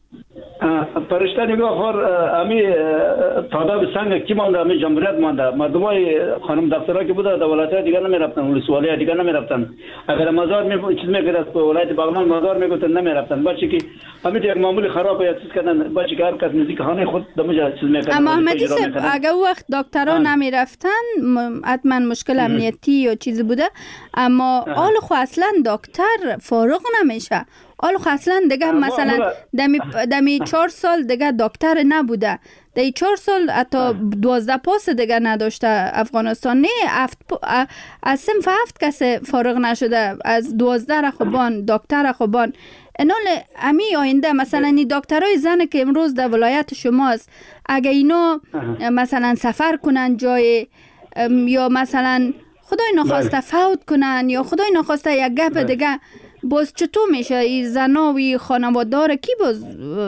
پرشته نگاه خور امی تعداد سنگ کی مانده، امی جمهوریت مانده. مردمای خانم دکترها که بوده در ولایت دیگر نمی رفتن، ولسوالی دیگر نمی رفتن. اگر مزار چیز میگرفت ولایت بغلان مزار میگفتن نمی رفتن، بچه که امی یک معمولی خراب یا چیز کردن، بچه که هر کس نزدیک خانه خود دمجا چیز میکردن. اما احمدی صاحب اگر وقت دکترها نمی رفتن حتما مشکل امنیتی یا چیزی بوده، اما حال خو اصلا دکتر فارغ نمیشه. حالا اصلا دیگه مثلا دمی 4 سال دیگه دکتر نبوده، دی 4 سال حتی 12 پاس دیگه نداشته افغانستان. نه از صنف 7 کس فارغ نشده، از 12 خوبان دکتر خوبان. انال امی آینده مثلا این دکترای زن که امروز در ولایت شماست اگه اینا مثلا سفر کنن جای یا مثلا خدای نخواسته فوت کنن یا خدای نخواسته یک گپ دیگه، باز چطور میشه این زناوی خانوادار کی باز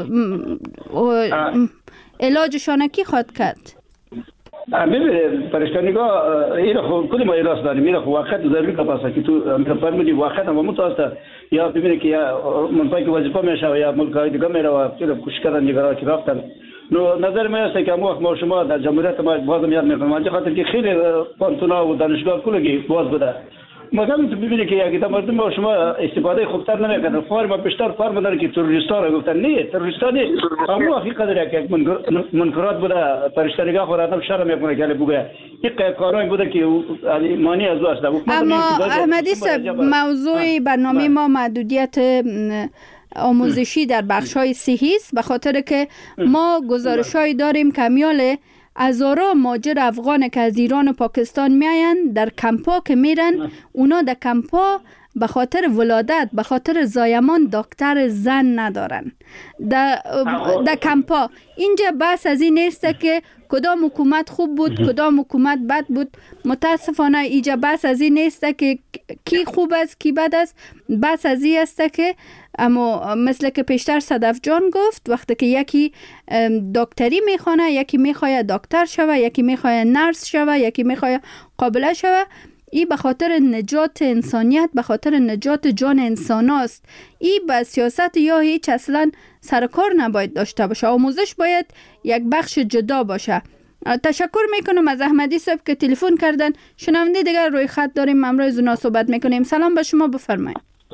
علاجشان کی خواد کرد؟ ببینید پرشتنگاه این خو کلی ما راست داریم، این خو وقت ضروری که پاسه که تو فرمودی وقت هم متوسط یا ببینید که یا منطقه وظیفه میشه یا ملکای دیگه میره و خیلی کوشش کردن نگران که رفتن. نو نظر ما است که ما شما در جمهوریت ما بازم یاد میکنم چه خاطر که خیلی پانتونا و دانشگاه کلگی باز بوده. مثلا تو ببینید که یک مردم با شما استفاده خوبتر نمیکنن. فرم بیشتر فرم داره که تروریستا را گفتن نه تروریستا نه، اما حقیقت داره که منکرات بوده. پرشتنگاه خود آدم شرم میکنه که بگه این کارایی بوده که مانی از است. اما احمدی صاحب موضوع برنامه ما محدودیت آموزشی در بخش‌های صحی است، به خاطر که ما گزارش‌هایی داریم که میاله هزاران مهاجر افغان که از ایران و پاکستان میاین در کمپا که میرن، اونا در کمپا به خاطر ولادت به خاطر زایمان دکتر زن ندارن در کمپا. اینجا بحث از این نیست که کدام حکومت خوب بود کدام حکومت بد بود. متاسفانه اینجا بحث از این نیست که کی خوب است کی بد است. بحث از این است که اما مثل که پیشتر صدف جان گفت، وقتی که یکی دکتری میخوانه، یکی میخواه دکتر شوه، یکی میخواه نرس شوه، یکی میخواه قابله شوه، این به خاطر نجات انسانیت، به خاطر نجات جان انسان است. این به سیاست یا هیچ اصلا سرکار نباید داشته باشه. آموزش باید یک بخش جدا باشه. تشکر میکنم از احمدی صاحب که تلفن کردن. شنونده دیگر روی خط داریم، امروز اونا صحبت میکنیم. سلام به شما، بفرمایید.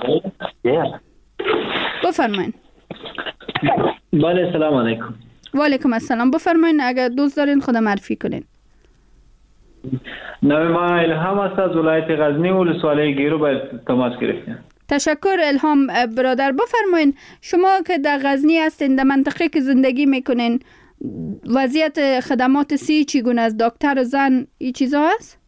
بفرمایید. بله سلام علیکم. و علیکم السلام. بفرمایید اگر دوست دارین خود معرفی کنین. نام ما الهام است، از ولایت غزنی ولسوالی گیرو باید تماس گرفتیم. تشکر الهام برادر. بفرمایین شما که در غزنی هستین، در منطقه که زندگی میکنین، وضعیت خدمات سی چگونه است؟ دکتر زن این چیزا هست؟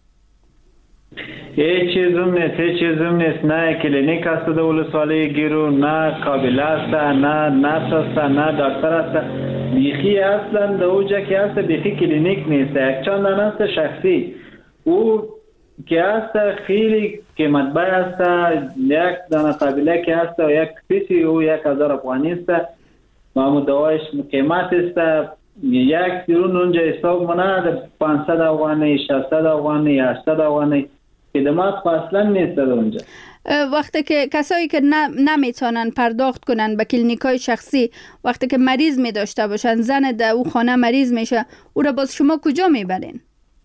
هیچ چیزم نیست. نه کلینیک است در ولسوالی گیرو، نه قابل است، نه نرس است، نه دکتر است. بیخی اصلا در اوجا که است بیخی کلینیک نیست. یک چند دانه است شخصی او که است خیلی قیمتبای است. یک دانه قابله که است و یک پیسی او 1000 افغانی است و دوایش قیمت است. یک سیرون اونجا حساب منه 500 افغانی، 600 افغانی، 800 افغانی. خدمات اصلا نیست اونجا. وقتی که کسایی که نمیتونن پرداخت کنن به کلینیکای شخصی، وقتی که مریض می داشته باشن، زن در او خانه مریض میشه، او را باز شما کجا میبرین؟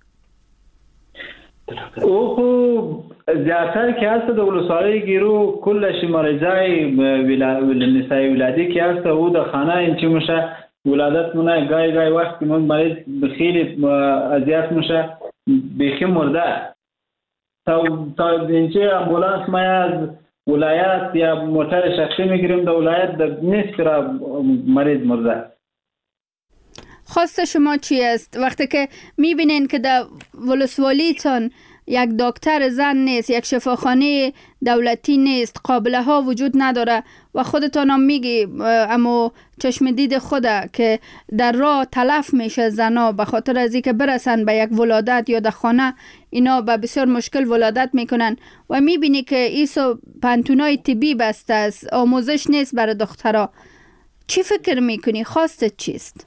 او زیادتر که هست در ولسوالی گیرو کلش مریضای نسای ولادی که هست او در خانه اینچی میشه ولادت مونه. گای وقت که من مریض خیلی اذیت میشه بیخی مرده. تا اینچه امبولانس ما از ولایت یا موتر شخصی میگیریم در ولایت نیست را مریض مرده. خواست شما چی است وقتی که میبینین که در ولسوالیتان یک دکتر زن نیست، یک شفاخانه دولتی نیست، قابله ها وجود نداره و خودتان هم میگی اما چشم دید خوده که در راه تلف میشه زنا به خاطر از اینکه برسن به یک ولادت یا در خانه، اینا به بسیار مشکل ولادت میکنن و میبینی که ایسو پانتونای طبی بسته است، آموزش نیست برای دخترها. چی فکر میکنی؟ خواستت چیست؟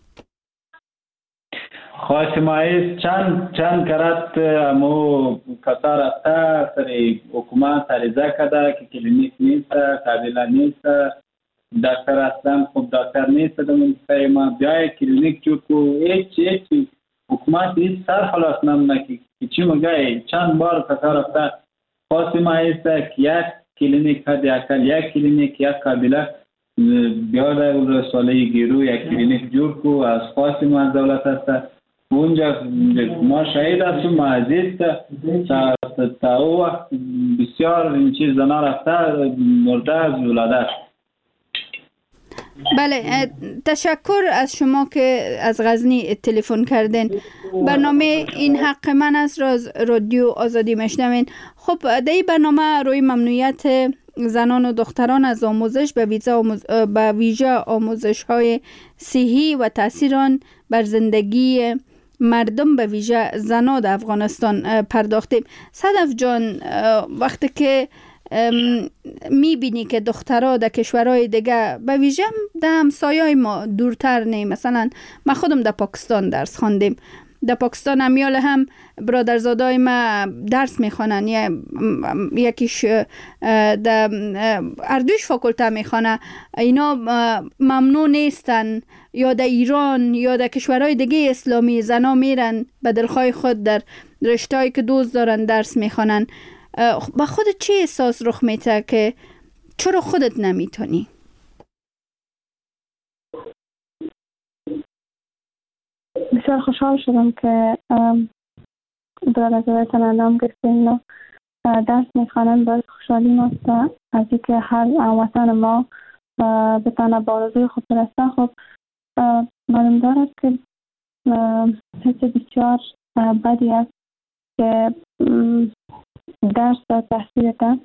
خواست ما ایست چند کرد امو کسا رفته سری حکومت عریضه کرده که کلینیک نیست، قابله نیست، دکتر اصلا خوب دکتر نیست در منطقه ما. بیای کلینیک جو کو هیچ حکومت هیچ سر خلاص نمونه که چی مگه چند بار کسا رفته. خواست ما ایست که یک کلینیک هد اکل یک کلینیک یک قابله بیاده ولسوالی گیرو یک کلینیک جور کو. از خواست ما از دولت هسته اونجا ما شهید هستیم، ما عزیز تا او وقت بسیار این چیز زنا رفته مرده از ولادت. بله، تشکر از شما که از غزنی تلفن کردین. برنامه این حق من است رادیو آزادی میشنوین. خب در این برنامه روی ممنوعیت زنان و دختران از آموزش به ویژه آموزش های صحی و تاثیر آن بر زندگی مردم به ویژه زنان در افغانستان پرداختیم. صدف جان، وقتی که میبینی که دخترها در کشورهای دیگه به ویژه در همسایه‌های ما دورتر نه، مثلا ما خودم در پاکستان درس خواندیم، در پاکستان امیال هم برادرزادای ما درس میخوانن، یکیش در اردوش فاکولته میخوانه، اینا ممنوع نیستن. یا در ایران یا در کشورهای دیگه اسلامی زنا میرن به دلخواه خود در رشته‌ای که دوست دارن درس میخوانن. با خودت چه احساس رخ میده که چرا خودت نمیتونی؟ بسیار خوشحال شدم که برادرزادایتان اندام گرفتین و درس میخوانند. باید خوشحالی ماست از اینکه هر وطن ما بتانه با آرزوی خود برسه. خب معلوم دارد که حس بسیار بدی است که درس و تحصیلت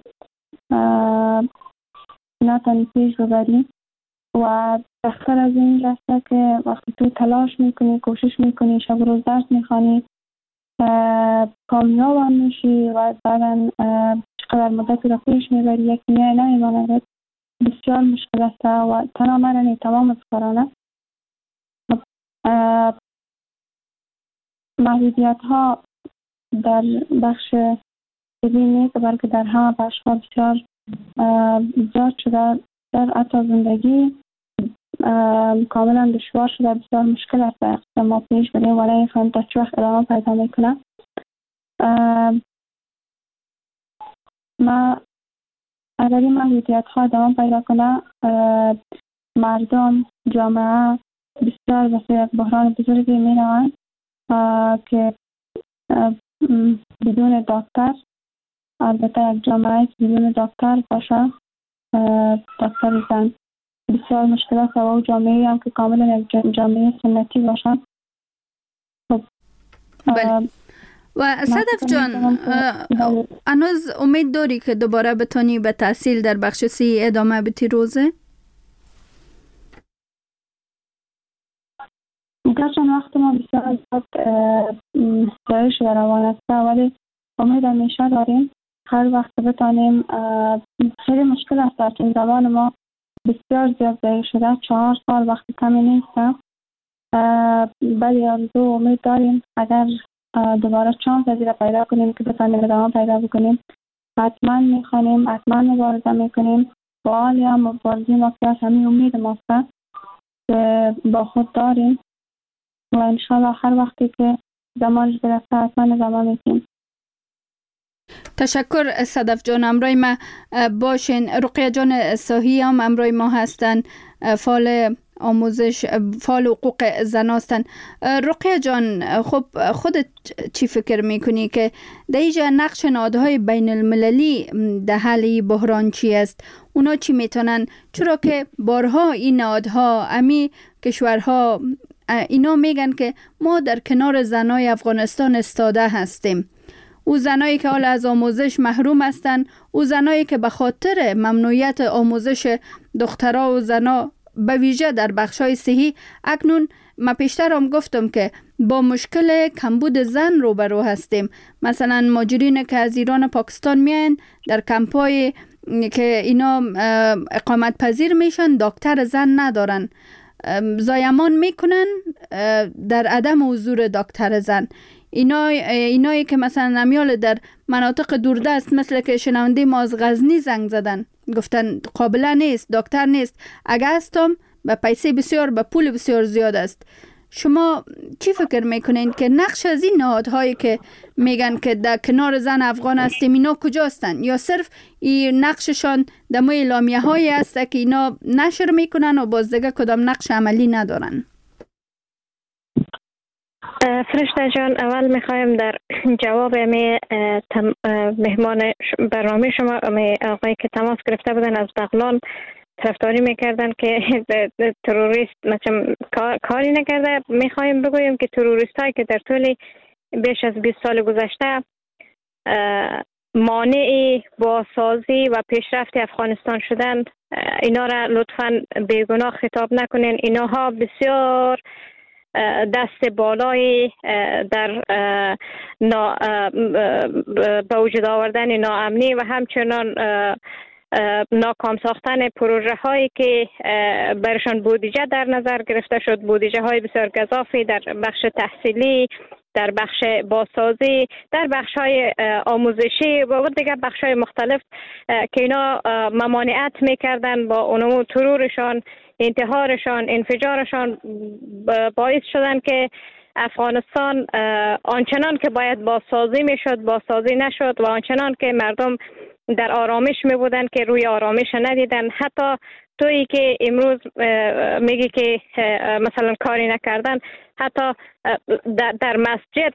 نتانی پیش ببری و بخیر از این رسته که وقتی تو تلاش میکنی، کوشش میکنی، شب و روز درس میخوانی، کامیاب هم میشی و بعدا چقدر مدتی را پیش میبری یک نیای نمیماند، بسیار مشکل است و تنها من تمام از کارانه محدودیت ها در بخش طبی نیست بلکه در همه بخش ها بسیار زیاد شده. در حتی زندگی کاملا دشوار شده، بسیار مشکل است در ما پیش بریم ولی این خواهیم تا چه وقت ادامه پیدا میکنه. ما اگر این محدودیت ها ادامه پیدا کنه، مردم، جامعه بسیار به بحران بزرگی می روند که بدون دکتر البته یک جامعه بدون دکتر باشه، دکتر زن، بسیار مشکل است. و جامعه هم که کاملا یک جامعه سنتی باشه. خب بله. و صدف جان، هنوز امید داری که دوباره بتونی به تحصیل در بخش سی ادامه بدی روزه؟ گرچه وقت ما بسیار زیاد ضایع شده روان است، ولی امید همیشه داریم هر وقت بتانیم. خیلی مشکل است در این زمان ما بسیار زیاد ضایع شده، 4 سال وقت کمی نیست. ولی آرزو امید داریم اگر دوباره چانس از را پیدا کنیم که بتانیم ادامه پیدا بکنیم، حتما میخوانیم، حتما مبارزه میکنیم. با حالی هم مبارزه ما که همین امید ماست که با خود داریم و انشاءالله هر وقتی که زمانش برسه حتما ادامه میکنیم. تشکر صدف جان. امروی ما باشین. رقیه جان ساهی هم امروی ما هستن، فعال آموزش، فعال حقوق زن هستن. رقیه جان، خب خودت چی فکر میکنی که در اینجا نقش نهادهای بین المللی در حل بحران چی است؟ اونا چی میتونن؟ چرا که بارها این نهادها، امی کشورها اینا میگن که ما در کنار زنای افغانستان استاده هستیم. او زنایی که حال از آموزش محروم هستند، او زنایی که به خاطر ممنوعیت آموزش دخترها و زنا به ویژه در بخشای صحی، اکنون ما پیشتر هم گفتم که با مشکل کمبود زن روبرو هستیم. مثلا مهاجرین که از ایران و پاکستان میان در کمپای که اینا اقامت پذیر میشن، دکتر زن ندارن، زایمان میکنن در عدم حضور دکتر زن. اینایی که مثلا نمیال در مناطق دوردست مثل که شنونده ما از غزنی زنگ زدن، گفتن قابل نیست، دکتر نیست، اگه هستم به پیسه بسیار، به پول بسیار زیاد است. شما چی فکر میکنین که نقش از این نهادهایی که میگن که در کنار زن افغان هستیم اینا کجاستن؟ یا صرف این نقششان در موی اعلامیه هایی است که اینا نشر میکنن و باز دیگه کدام نقش عملی ندارن؟ فرشته جان، اول میخوایم در جواب مهمان برنامه شما آقایی که تماس گرفته بودن از بغلان طرفداری میکردن که تروریست مثلا کاری نکرده، میخوایم بگوییم که تروریست هایی که در طول بیش از 20 سال گذشته مانع بازسازی و پیشرفت افغانستان شدند، اینا را لطفاً بیگناه خطاب نکنین. اینها بسیار دست بالای در به وجود آوردن ناامنی و همچنان ناکام ساختن پروژه هایی که برشان بودجه در نظر گرفته شد، بودجه های بسیار گزافی در بخش تحصیلی، در بخش بازسازی، در بخش های آموزشی و دیگر بخش های مختلف که اینا ممانعت میکردن. با نمو ترورشان، انتحارشان، انفجارشان باعث شدن که افغانستان آنچنان که باید بازسازی میشد بازسازی نشد و آنچنان که مردم در آرامش می بودن که روی آرامش ندیدن. حتی تویی که امروز میگی که مثلا کاری نکردن، حتی در مسجد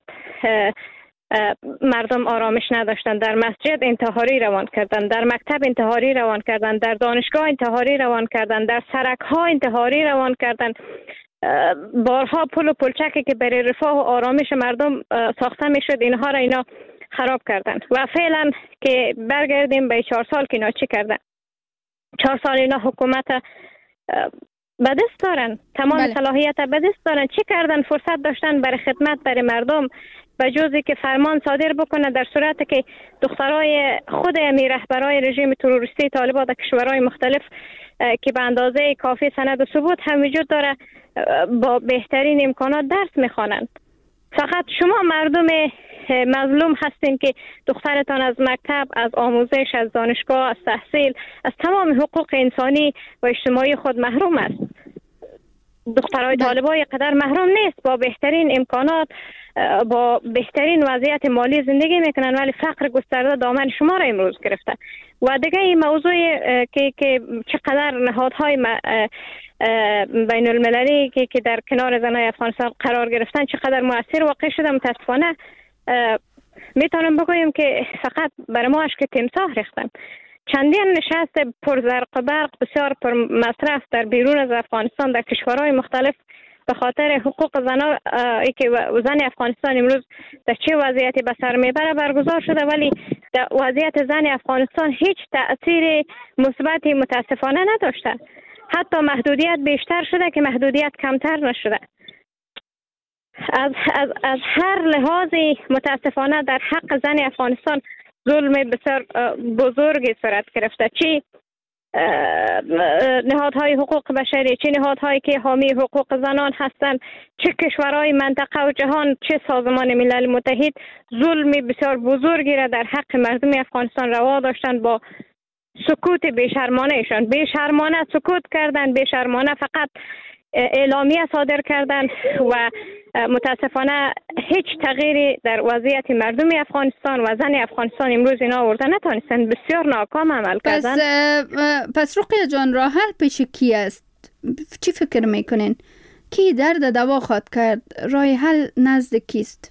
مردم آرامش نداشتن، در مسجد انتحاری روان کردن، در مکتب انتحاری روان کردن، در دانشگاه انتحاری روان کردن، در سرک ها انتحاری روان کردن. بارها پل و پلچکی که برای رفاه و آرامش مردم ساخته میشد، اینها را اینا خراب کردن. و فعلا که برگردیم به 4 سال که اینا چی کردن، 4 سال اینا حکومت به دست دارن، تمام صلاحیت به دست دارن. چی کردن؟ فرصت داشتن برای خدمت برای مردم، به جزی که فرمان صادر بکنه در صورتی که دخترای خود امی رهبرای رژیم تروریستی طالبان در کشورهای مختلف که به اندازه کافی سند و ثبوت هم وجود داره با بهترین امکانات درس میخوانند. فقط شما مردم مظلوم هستین که دخترتان از مکتب، از آموزش، از دانشگاه، از تحصیل، از تمام حقوق انسانی و اجتماعی خود محروم است. دخترای طالبای قدر محروم نیست، با بهترین امکانات، با بهترین وضعیت مالی زندگی میکنن، ولی فقر گسترده دامن شما را امروز گرفته. و دیگه این موضوع که چقدر نهادهای بین المللی که در کنار زنای افغانستان قرار گرفتن چقدر مؤثر واقع شده، متاسفانه میتونم بگویم که فقط بر ما اشک تمساح ریختن. چندین نشست پرزرق و برق بسیار پر مصرف در بیرون از افغانستان در کشورهای مختلف به خاطر حقوق زنان که زن افغانستان امروز در چه وضعیتی به سر میبره برگزار شده، ولی در وضعیت زن افغانستان هیچ تأثیر مثبتی متاسفانه نداشته. حتی محدودیت بیشتر شده که محدودیت کمتر نشده. از هر لحاظی متاسفانه در حق زن افغانستان ظلم بسیار بزرگی صورت گرفته. چی نهادهای حقوق بشری، چه نهادهایی که حامی حقوق زنان هستند، چه کشورهای منطقه و جهان، چه سازمان ملل متحد ظلم بسیار بزرگی را در حق مردم افغانستان روا داشتند. با سکوت بیشرمانه ایشان بیشرمانه سکوت کردند، بیشرمانه فقط اعلامیه صادر کردند و متاسفانه هیچ تغییری در وضعیت مردم افغانستان و زن افغانستان امروز اینا آورده نتونستند. بسیار ناکام عمل کردند. پس رقیه جان، راه حل پیش کی است؟ چی فکر میکنین؟ کی درد دوا خواهد کرد؟ راه حل نزد کیست؟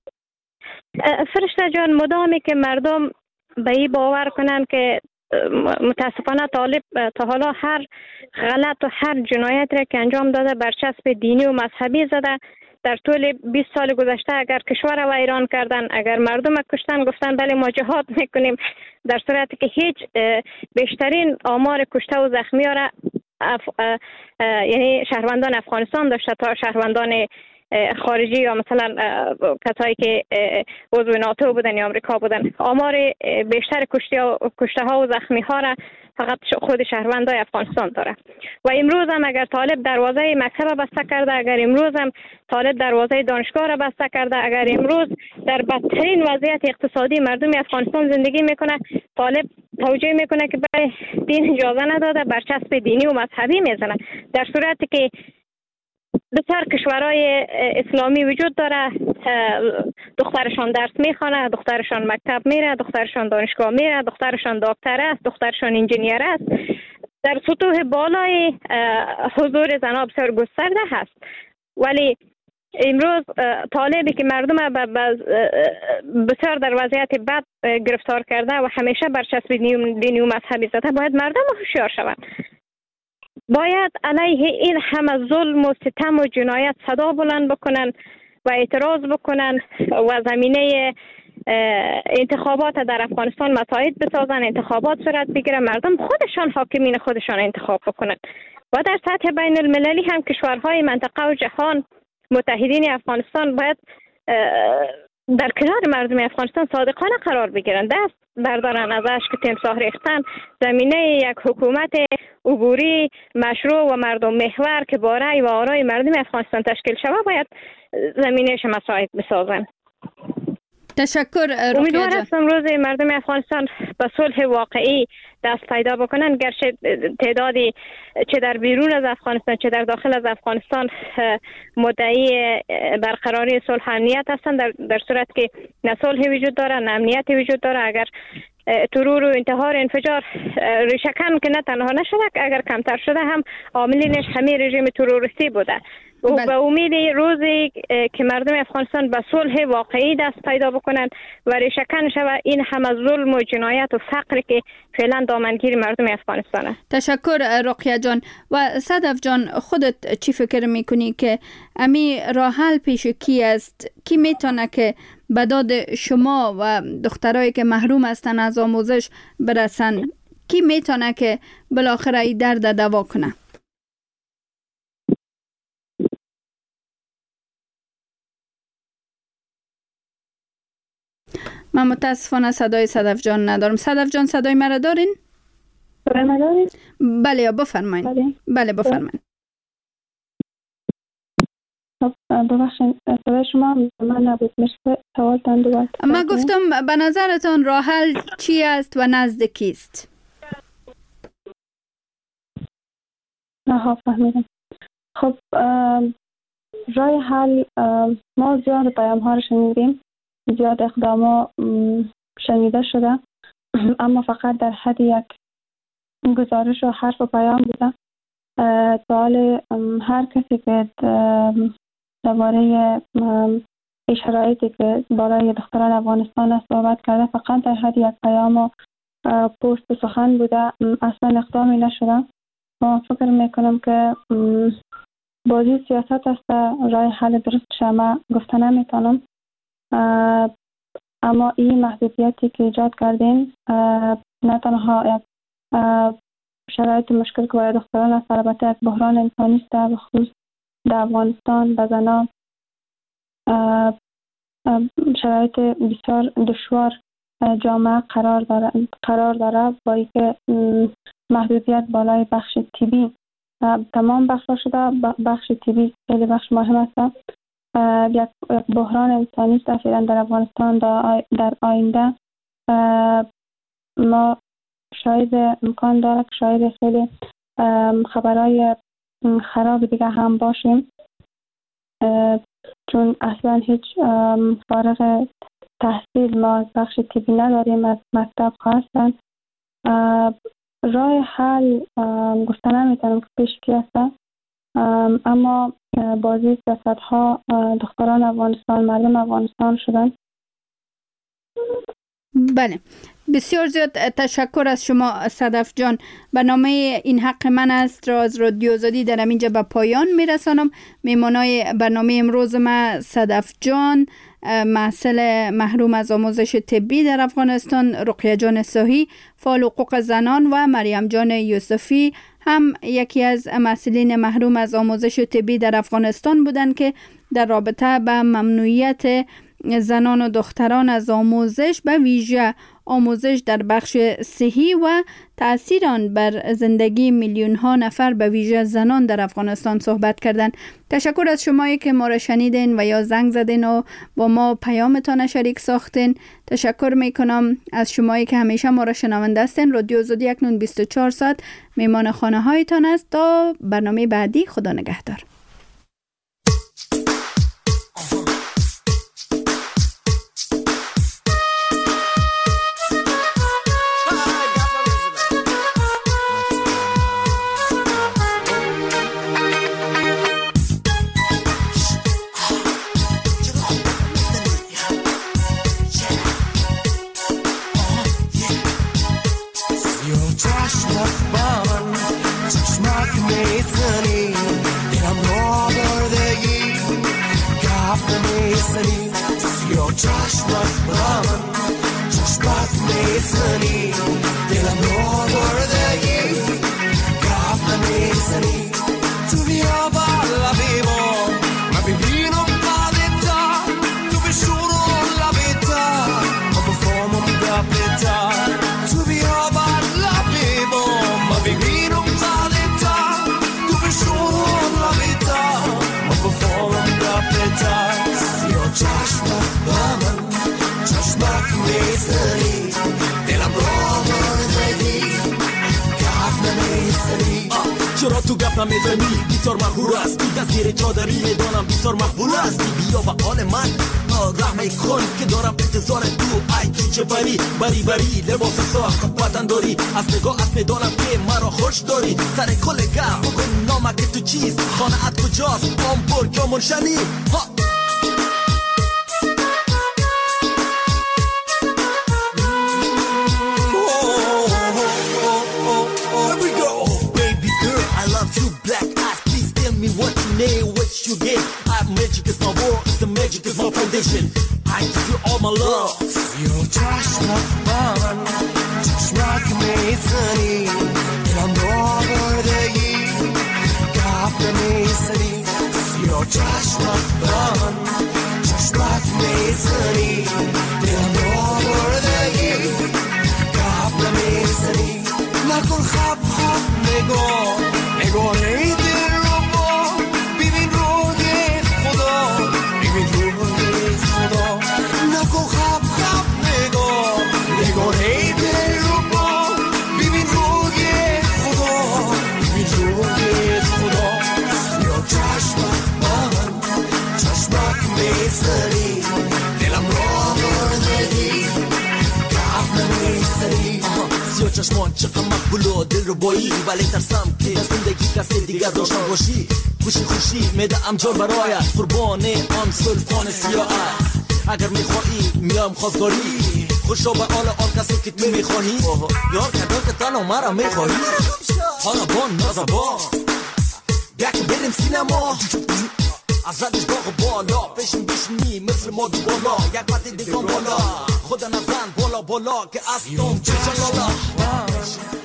فرشته جان، مدامی که مردم به این باور کنن که متاسفانه طالب تا حالا هر غلط و هر جنایت را که انجام داده برچسب دینی و مذهبی زده. در طول 20 سال گذشته اگر کشور را ویران کردن، اگر مردم کشتن، گفتن بله ما جهاد میکنیم، در صورتی که هیچ بیشترین آمار کشته و زخمی را یعنی شهروندان افغانستان داشته تا شهروندان خارجی یا مثلا کسایی که عضو ناتو بودن یا آمریکا بودن. آمار بیشتر کشته ها و زخمی ها را فقط خود شهروندای افغانستان داره. و امروز هم اگر طالب دروازه مکتب بسته کرده، اگر امروز هم طالب دروازه دانشگاه را بسته کرده، اگر امروز در بدترین وضعیت اقتصادی مردم افغانستان زندگی میکنه، طالب توجیه میکنه که برای دین اجازه نداده، برچسب دینی و مذهبی میزنه. در صورتی که بسیار کشورهای اسلامی وجود داره، دخترشان درس میخوانه، دخترشان مکتب میره، دخترشان دانشگاه میره، دخترشان دکتر است، دخترشان انجینیر است. در سطوح بالای حضور زنان بسیار گسترده هست. ولی امروز طالبی که مردم بسیار در وضعیت بد گرفتار کرده و همیشه برچسب دینی و مذهبی زده، باید مردم هوشیار شوند. باید علیه این همه ظلم و ستم و جنایت صدا بلند بکنن و اعتراض بکنن و زمینه انتخابات در افغانستان مساعد بسازن، انتخابات صورت بگیره، مردم خودشان حاکمین خودشان انتخاب بکنن. و در سطح بین المللی هم کشورهای منطقه و جهان متحدین افغانستان باید در کنار مردم افغانستان صادقانه قرار بگیرن، دست بردارن از اشک تمساح ریختن. زمینه یک حکومت عبوری مشروع و مردم محور که با رأی و آرای مردم افغانستان تشکیل شود باید زمینهش مساعد بسازن. تشکر رقیه امیدوار جان. هستم روز مردم افغانستان به صلح واقعی دست پیدا بکنن، گرچه تعدادی چه در بیرون از افغانستان چه در داخل از افغانستان مدعی برقراری صلح امنیت هستند، در صورت که نه صلح وجود داره نه امنیت وجود داره. اگر ترور و انتحار انفجار ریشه‌کن که نه تنها نشده، اگر کمتر شده هم عاملینش همین رژیم تروریستی بوده. و به امید روزی که مردم افغانستان به صلح واقعی دست پیدا بکنند و ریشه‌کن شود این همه ظلم و جنایت و فقر که فعلا دامنگیر مردم افغانستان است. تشکر رقیه جان. و صدف جان، خودت چی فکر میکنی که امی راه حل پیش کی است؟ کی میتونه که به داد شما و دخترایی که محروم هستن از آموزش برسن؟ کی میتونه که بالاخره این درد دوا کنه؟ من متاسفانه صدای صدف جان ندارم. صدف جان صدای مرا دارین؟ بله بفرمایید. بله بفرمایید. ببخشید صدای شما من نبود. مرسی. سوالتان دوباره. من گفتم به نظرتان راه حل چی است و نزد کیست؟ فهمیدم. خب راه حل ما زیاد پیام ها رو شنیدیم، زیاد اقدام شنیده شده، اما فقط در حد یک گزارش و حرف و پیام بوده. سوال هر کسی که درباره این شرایطی که برای دختران افغانستان است صحبت کرده فقط در حد یک پیام و پست سخن بوده، اصلا اقدامی نشده. ما فکر میکنم که بازی سیاست است، راه حل درستش ما گفته نمیتونم، اما این محدودیتی که ایجاد کردین نه تنها یک شرایط مشکل که برای دختران است، البته یک بحران انسانی است به خصوص در افغانستان به زنان شرایط بسیار دشوار جامعه قرار داره با اینکه محدودیت بالای بخش طبی تمام بخشا شده. بخش طبی خیلی بخش مهم است. یک بحران انسانی است اخیراً در افغانستان. در آینده ما شاید امکان داره که شاید خیلی خبرهای خراب دیگه هم باشیم، چون اصلا هیچ فارغ تحصیل ما از بخش طبی نداریم، از مکتب هستن. راه حل گفته نمیتونم که پیش کی هست، اما بازی سیاست ها دختران افغانستان، مردم افغانستان شدن. بله، بسیار زیاد تشکر از شما صدف جان. برنامه این حق من است را از رادیو آزادی در اینجا به پایان میرسانم. میمانای برنامه امروز ما صدف جان، محصل محروم از آموزش طبی در افغانستان، رقیه جان صاحی فعال حقوق زنان و مریم جان یوسفی هم یکی از محصلین محروم از آموزش طبی در افغانستان بودند که در رابطه به ممنوعیت زنان و دختران از آموزش، به ویژه آموزش در بخش صحی و تأثیر آن بر زندگی میلیون ها نفر به ویژه زنان در افغانستان صحبت کردند. تشکر از شمایی که ما را شنیدین و یا زنگ زدین و با ما پیامتان شریک ساختین. تشکر میکنم از شمایی که همیشه ما را شنونده هستین. رادیو آزادی اکنون 24 ساعت میمان خانه هایتان است. تا برنامه بعدی، خدا نگهدار. چرا تو گپ نمیزنی؟ بسیار مغرور هستی، در زیر چادری میدانم بسیار مقبول هستی. بیا به حال من رحم کن که دارم انتظار تو. ای تو چه بری لباس ساخت بدن داری، از نگاهت میدانم که مرا خوش داری. سر کل گپ بگو نامک تو چیست، خانه ات کجاست، آمبورگ یا منشنی؟ What you get, magic is my world, the magic is my foundation. I give you all my love. Your chashma baban, chashma kmeisani, dilam dogardagi, kaf kmeisani. Your chashma baban, chashma kmeisani, dilam dogardagi, kaf kmeisani. Nakul khab nego hey. چشمان چقدر مقبول و دل رو بایی، ولی ترسم که زندگی کسی دیگر داشته باشی. خوشی خوشی میده امجار برایت قربان آن سلطان سیاحت اگر میخواهی میام خواستگاری خوشا به آل آن کسی که تو میخواهی یار کدار که تنها مرا میخواهی حالا بان نازبان یک بریم سینما از ردش باغ بالا پیشم بشنی مثل ما دو بالا یک وقتی دیگم بالا خدا نزن بالا بالا که از توم چه جلالا